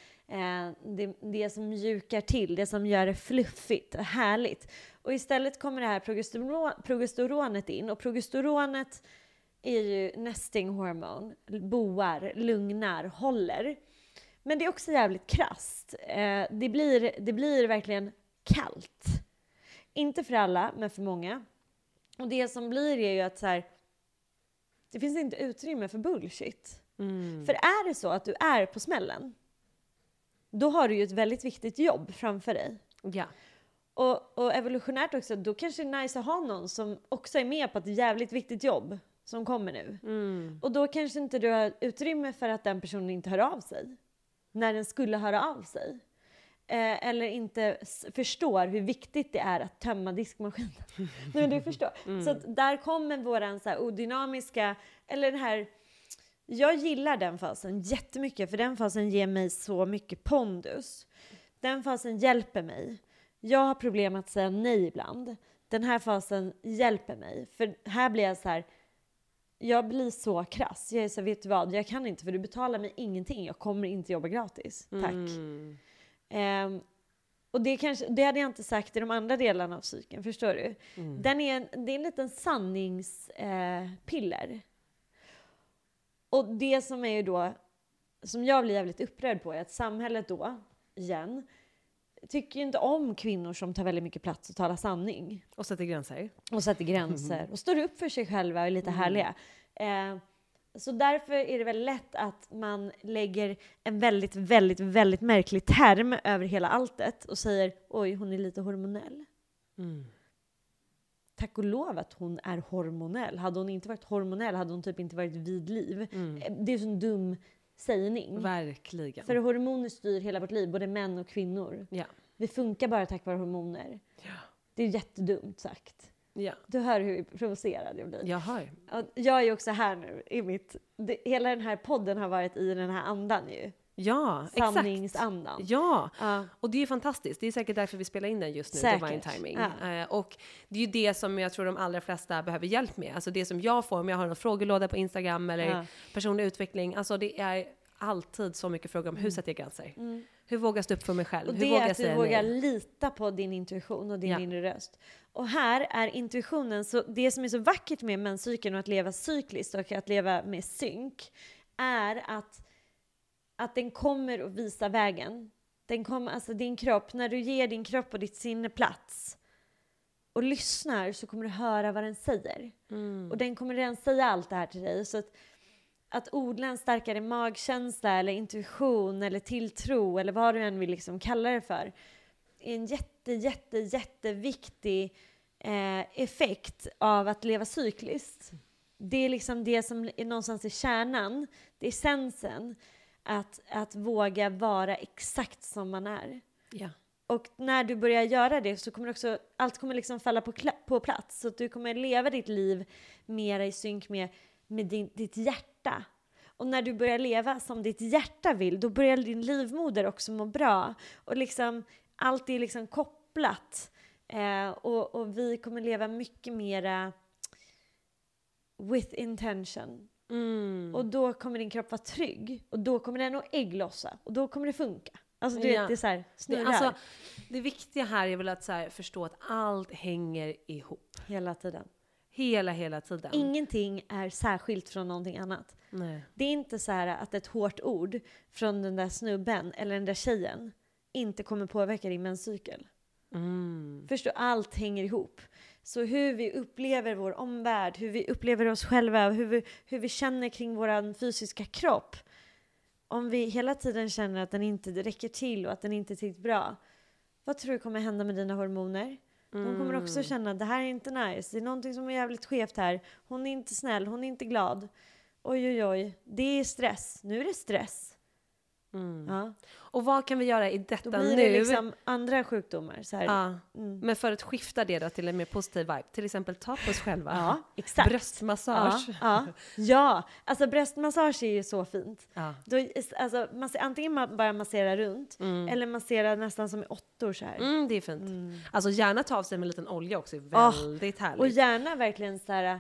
det som mjukar till, det som gör det fluffigt och härligt. Och istället kommer det här progesteronet in, och progesteronet är ju nesting hormon, boar, lugnar, håller. Men det är också jävligt krasst. Det blir verkligen kallt. Inte för alla, men för många. Och det som blir är ju att så här, det finns inte utrymme för bullshit. För är det så att du är på smällen, då har du ju ett väldigt viktigt jobb framför dig. Ja. Och evolutionärt också, då kanske det är nice att ha någon som också är med på ett jävligt viktigt jobb som kommer nu. Och då kanske inte du har utrymme för att den personen inte hör av sig när den skulle höra av sig. Eller inte förstår hur viktigt det är att tömma diskmaskinen. Men du förstår. Så att där kommer våran så här odynamiska, eller den här, jag gillar den fasen jättemycket, för den fasen ger mig så mycket pondus. Den fasen hjälper mig. Jag har problem att säga nej ibland. Den här fasen hjälper mig. För här blir jag så här, jag blir så krass. Jag är så, vet du vad, jag kan inte, för du betalar mig ingenting. Jag kommer inte jobba gratis. Tack. Och det hade jag inte sagt i de andra delarna av psyken, förstår du? Det är en liten sanningspiller. Och det som är ju då, som jag blir jävligt upprörd på, är att samhället då, igen, tycker ju inte om kvinnor som tar väldigt mycket plats och talar sanning. Och sätter gränser. Och står upp för sig själva och är lite härliga. Så därför är det väl lätt att man lägger en väldigt, väldigt, väldigt märklig term över hela alltet och säger, oj, hon är lite hormonell. Tack och lov att hon är hormonell. Hade hon inte varit hormonell hade hon typ inte varit vid liv. Det är en dum sägning. Verkligen. För hormoner styr hela vårt liv, både män och kvinnor. Ja. Vi funkar bara tack vare hormoner. Ja. Det är jättedumt sagt. Ja. Du hör hur provocerad jag blir. Jag hör. Jag är ju också här nu. Hela den här podden har varit i den här andan ju. Ja, sanningsandan. Exakt. Ja, och det är ju fantastiskt. Det är säkert därför vi spelar in den just nu, säkert. Divine Timing. Ja. Och det är ju det som jag tror de allra flesta behöver hjälp med. Alltså det som jag får, om jag har en frågelåda på Instagram eller personlig utveckling. Alltså det är alltid så mycket frågor om hur sätter jag gränser? Hur vågar jag stå upp för mig själv? Och hur det vågar är jag att du säga vågar nej? lita på din intuition och din inre röst. Och här är intuitionen, så det som är så vackert med menscykeln och att leva cykliskt och att leva med synk är att den kommer att visa vägen. Den kommer, alltså din kropp, när du ger din kropp och ditt sinne plats och lyssnar, så kommer du höra vad den säger. Och den kommer redan säga allt det här till dig. Så att odla en starkare magkänsla eller intuition eller tilltro eller vad du än vill liksom kalla det för, är en jätteviktig effekt av att leva cykliskt. Det är liksom det som är någonstans i kärnan, det är essensen, att våga vara exakt som man är. Ja. Och när du börjar göra det så kommer också, allt kommer liksom falla på plats. Så att du kommer leva ditt liv mer i synk med ditt hjärta. Och när du börjar leva som ditt hjärta vill, då börjar din livmoder också må bra. Och liksom, allt är liksom kopplat. Och vi kommer leva mycket mera with intention. Och då kommer din kropp vara trygg. Och då kommer den att ägglossa. Och då kommer det funka. Alltså du vet, det är så här, snurrar. Det viktiga här är väl att så här, förstå att allt hänger ihop. Hela tiden. Hela tiden. Ingenting är särskilt från någonting annat. Nej. Det är inte så här att ett hårt ord från den där snubben eller den där tjejen inte kommer påverka din menscykel. Förstå, allt hänger ihop. Så hur vi upplever vår omvärld, hur vi upplever oss själva, hur vi känner kring vår fysiska kropp. Om vi hela tiden känner att den inte räcker till och att den inte är tillräckligt bra, vad tror du kommer hända med dina hormoner? De kommer också känna att det här är inte nice. Det är någonting som är jävligt skevt här. Hon är inte snäll, hon är inte glad. Oj, det är stress. Nu är det stress. Ja. Och vad kan vi göra i detta nu? Då blir det liksom andra sjukdomar. Så här. Ja. Men för att skifta det då till en mer positiv vibe. Till exempel ta på oss själva. Ja, exakt. Bröstmassage. Ja, alltså bröstmassage är ju så fint. Ja. Då, alltså, antingen bara massera runt eller massera nästan som i åttor så här. Det är fint. Alltså gärna ta av sig med en liten olja också. Väldigt härligt. Och gärna verkligen så här,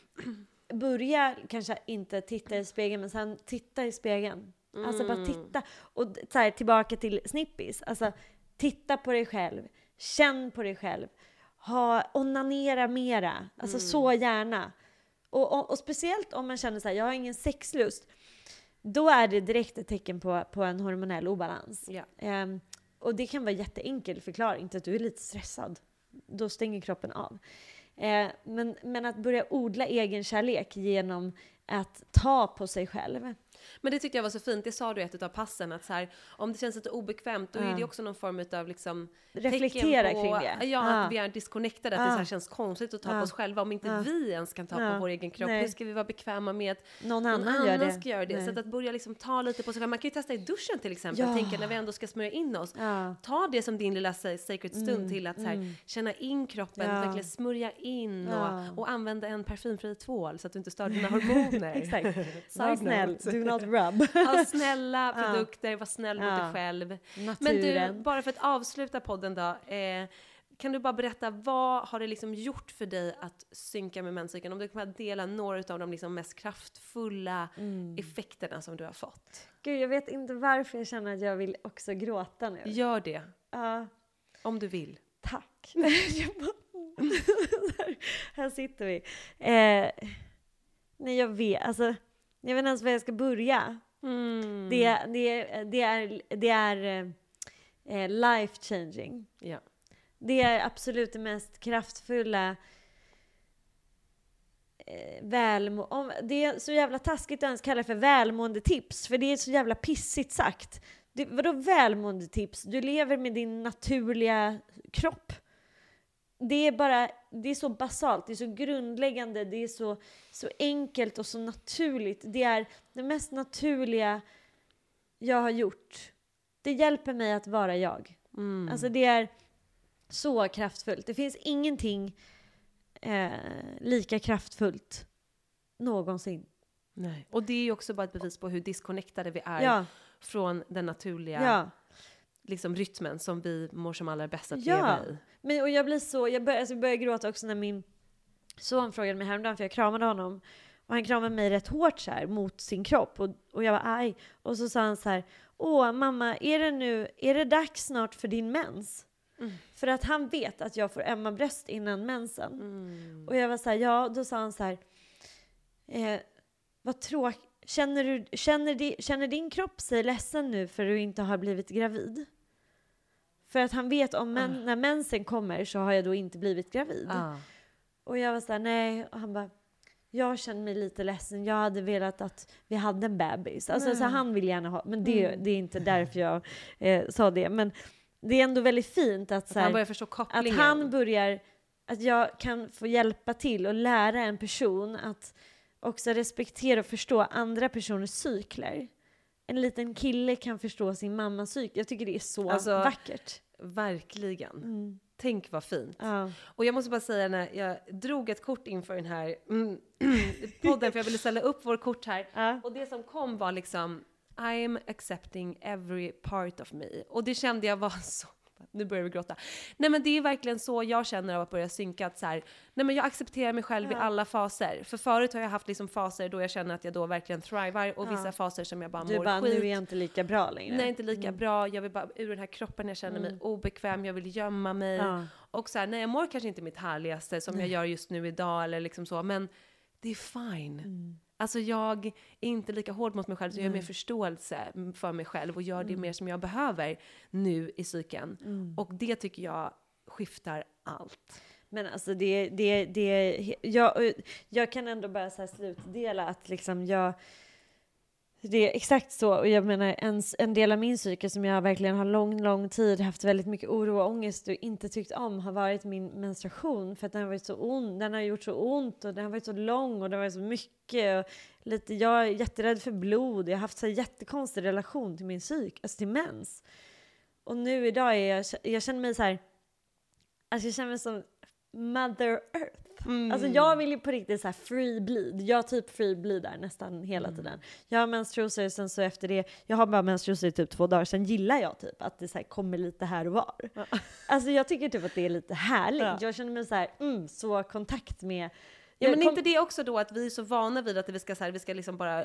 börja kanske inte titta i spegeln, men sen titta i spegeln. Alltså bara titta. Och så här, tillbaka till snippis. Alltså titta på dig själv. Känn på dig själv. Onanera mera. Alltså så gärna. Och speciellt om man känner så här, jag har ingen sexlust. Då är det direkt ett tecken på en hormonell obalans. Ja. Och det kan vara jätteenkel förklaring till att du är lite stressad. Då stänger kroppen av. Men att börja odla egen kärlek genom att ta på sig själv. Men det tyckte jag var så fint. Det sa du i ett av passen. Att så här, om det känns lite obekvämt, då är det också någon form av liksom, reflektera på, kring det. Ja, att vi är disconnectade. Att det så här känns konstigt att ta på oss själva. Om inte vi ens kan ta på vår egen kropp. Nej. Hur ska vi vara bekväma med att någon annan ska göra det? Nej. Så att börja liksom ta lite på sig själv. Man kan ju testa i duschen till exempel. Tänka när vi ändå ska smörja in oss. Ta det som din lilla sacred stund till att så här, känna in kroppen. Verkligen smörja in och använda en parfymfri tvål så att du inte stör dina hormoner. Exakt. Var snäll, do not rub. Ha snälla produkter, var snäll mot dig själv. Naturen. Men du, bara för att avsluta podden då, kan du bara berätta, vad har det liksom gjort för dig att synka med menscykeln? Om du kan dela några av de liksom mest kraftfulla effekterna som du har fått. Gud, jag vet inte varför jag känner att jag vill också gråta nu. Gör det. Om du vill. Tack. Här sitter vi. Nej, jag vet inte ens var jag ska börja. Det är life changing. Ja. Det är absolut det mest kraftfulla det är så jävla taskigt att ens kalla det för välmående tips, för det är så jävla pissigt sagt. Vadå välmående tips? Du lever med din naturliga kropp. Det är så basalt, det är så grundläggande, det är så enkelt och så naturligt. Det är det mest naturliga jag har gjort. Det hjälper mig att vara jag. Alltså det är så kraftfullt. Det finns ingenting lika kraftfullt någonsin. Nej. Och det är ju också bara ett bevis på hur disconnectade vi är från den naturliga liksom rytmen som vi mår som allra bäst att leva i. Men, och jag började gråta också när min son frågade mig häromdagen, för jag kramade honom. Och han kramade mig rätt hårt så här mot sin kropp. Och jag var arg. Och så sa han så här: åh mamma, är det dags snart för din mens? För att han vet att jag får ömma bröst innan mensen. Och jag var så här, ja. Då sa han så här: vad tråkigt. Känner din kropp sig ledsen nu för att du inte har blivit gravid? För att han vet om när mensen kommer så har jag då inte blivit gravid. Och jag var så här, nej. Och han bara, jag känner mig lite ledsen. Jag hade velat att vi hade en bebis. Alltså så han vill gärna ha. Men det är inte därför jag sa det. Men det är ändå väldigt fint att, så här, han börjar förstå kopplingen. Att han börjar, att jag kan få hjälpa till och lära en person att också respektera och förstå andra personers cykler. En liten kille kan förstå sin mammas cykel. Jag tycker det är så vackert. Verkligen. Tänk vad fint. Och jag måste bara säga, när jag drog ett kort inför den här podden, för jag ville ställa upp vår kort här. Och det som kom var liksom, I'm accepting every part of me. Och det kände jag var så... Nu börjar vi gråta. Nej, men det är verkligen så jag känner av att börja synka. Att så här, nej, men jag accepterar mig själv i alla faser. För förut har jag haft liksom faser då jag känner att jag då verkligen thrivar. Och vissa faser som jag bara mår skit. Nu är jag inte lika bra längre. Nej, inte lika bra. Jag vill bara ur den här kroppen. Jag känner mig obekväm. Jag vill gömma mig. Och så här, nej, jag mår kanske inte mitt härligaste som jag gör just nu idag. Eller liksom så. Men det är fine. Alltså jag är inte lika hård mot mig själv, så jag har mer förståelse för mig själv och gör det mer som jag behöver nu i cykeln. Och det tycker jag skiftar allt. Men alltså jag kan ändå bara så här slutdela att liksom det är exakt så. Och jag menar, en del av min cykel som jag verkligen har lång tid haft väldigt mycket oro och ångest och inte tyckt om har varit min menstruation. För att den har varit så ont, den har gjort så ont och den har varit så lång och det har varit så mycket. Och jag är jätterädd för blod. Jag har haft så här jättekonstig relation till min alltså till mens. Och nu idag jag känner mig så här, alltså jag känner mig som Mother Earth. Alltså jag vill ju på riktigt så här free bleed. Jag typ free bleedar nästan hela tiden. Jag har menstruoser, sen så efter det, jag har bara menstruoser i typ 2 dagar, sen gillar jag typ att det så här kommer lite här och var. Alltså jag tycker typ att det är lite härligt. Jag känner mig så här, så kontakt med. Ja, men inte det också då att vi är så vana vid att vi ska liksom bara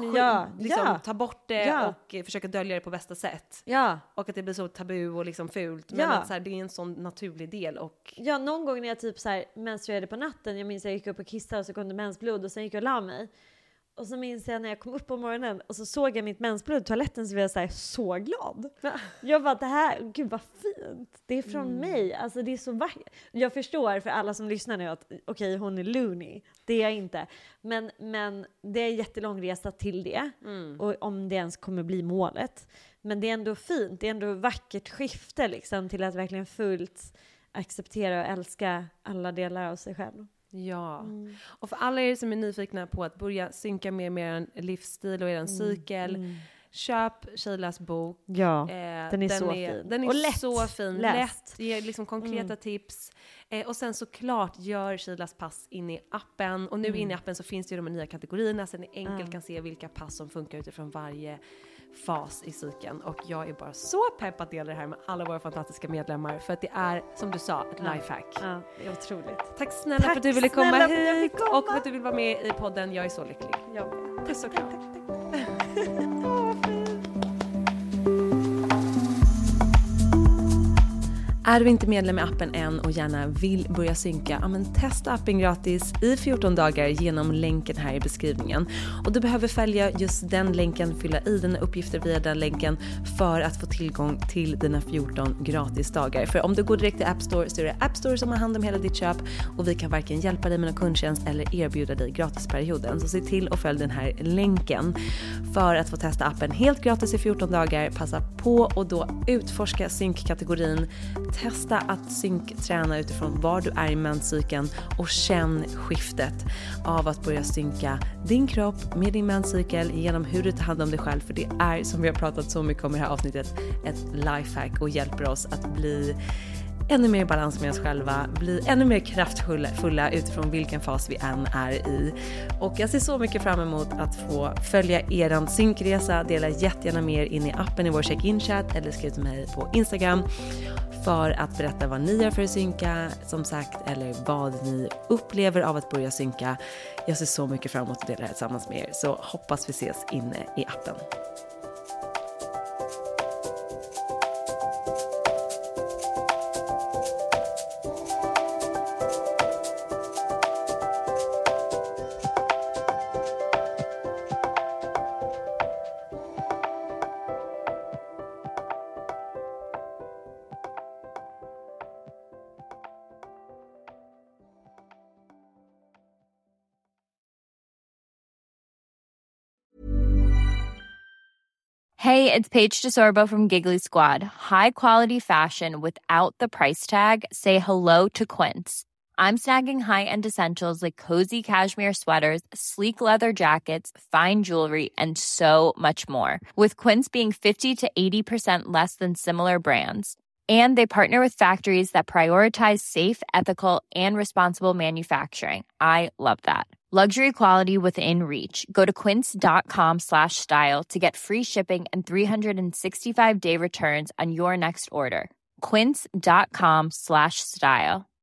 ta bort det och försöka dölja det på bästa sätt. Och att det blir så tabu och liksom fult. Men att så här, det är en sån naturlig del. Och... Ja, någon gång när jag typ så här menstruerade på natten, jag minns jag gick upp och kissade och så kom det mensblod och sen gick jag och la mig. Och så minns jag när jag kom upp på morgonen och så såg jag mitt mensblod i toaletten, så var jag så glad. Jag bara, det här, gud vad fint. Det är från mig. Alltså det är så vackert. Jag förstår för alla som lyssnar nu att okej, hon är loony. Det är jag inte. Men det är en jättelång resa till det. Och om det ens kommer bli målet. Men det är ändå fint. Det är ändå vackert skifte liksom, till att verkligen fullt acceptera och älska alla delar av sig själv. Ja, och för alla er som är nyfikna på att börja synka med er livsstil och er cykel, köp Sheilas bok. Ja, den är så fin. Den är och lätt. Så fin. Lätt, ger liksom konkreta tips. Och sen såklart gör Sheilas pass in i appen. Och nu inne i appen så finns det ju de nya kategorierna, så ni enkelt kan se vilka pass som funkar utifrån varje fas i cykeln. Och jag är bara så pepp att dela det här med alla våra fantastiska medlemmar, för att det är, som du sa, ett lifehack. Ja, det är otroligt. Tack snälla för att du ville komma hit och för att du vill vara med i podden. Jag är så lycklig. Puss och kram. Är du inte medlem i appen än och gärna vill börja synka, men testa appen gratis i 14 dagar genom länken här i beskrivningen. Och du behöver följa just den länken, fylla i dina uppgifter via den länken för att få tillgång till dina 14 gratis dagar. För om du går direkt till App Store så är det App Store som har hand om hela ditt köp, och vi kan varken hjälpa dig med någon kundtjänst eller erbjuda dig gratisperioden. Så se till att följa den här länken för att få testa appen helt gratis i 14 dagar. Passa på och då utforska synkkategorin. Testa att synkträna utifrån var du är i menscykeln och känn skiftet av att börja synka din kropp med din menscykel genom hur du tar hand om dig själv. För det är, som vi har pratat så mycket om i det här avsnittet, ett lifehack och hjälper oss att bli ännu mer i balans med oss själva, bli ännu mer kraftfulla utifrån vilken fas vi än är i. Och jag ser så mycket fram emot att få följa eran synkresa. Dela jättegärna mer in i appen i vår check-in-chat eller skriv till mig på Instagram för att berätta vad ni gör för att synka, som sagt, eller vad ni upplever av att börja synka. Jag ser så mycket fram emot att dela det här tillsammans med er, så hoppas vi ses inne i appen. Hey, it's Paige DeSorbo from Giggly Squad. High quality fashion without the price tag. Say hello to Quince. I'm snagging high-end essentials like cozy cashmere sweaters, sleek leather jackets, fine jewelry, and so much more. With Quince being 50 to 80% less than similar brands. And they partner with factories that prioritize safe, ethical, and responsible manufacturing. I love that. Luxury quality within reach. Go to quince.com/style to get free shipping and 365-day returns on your next order. Quince.com/style.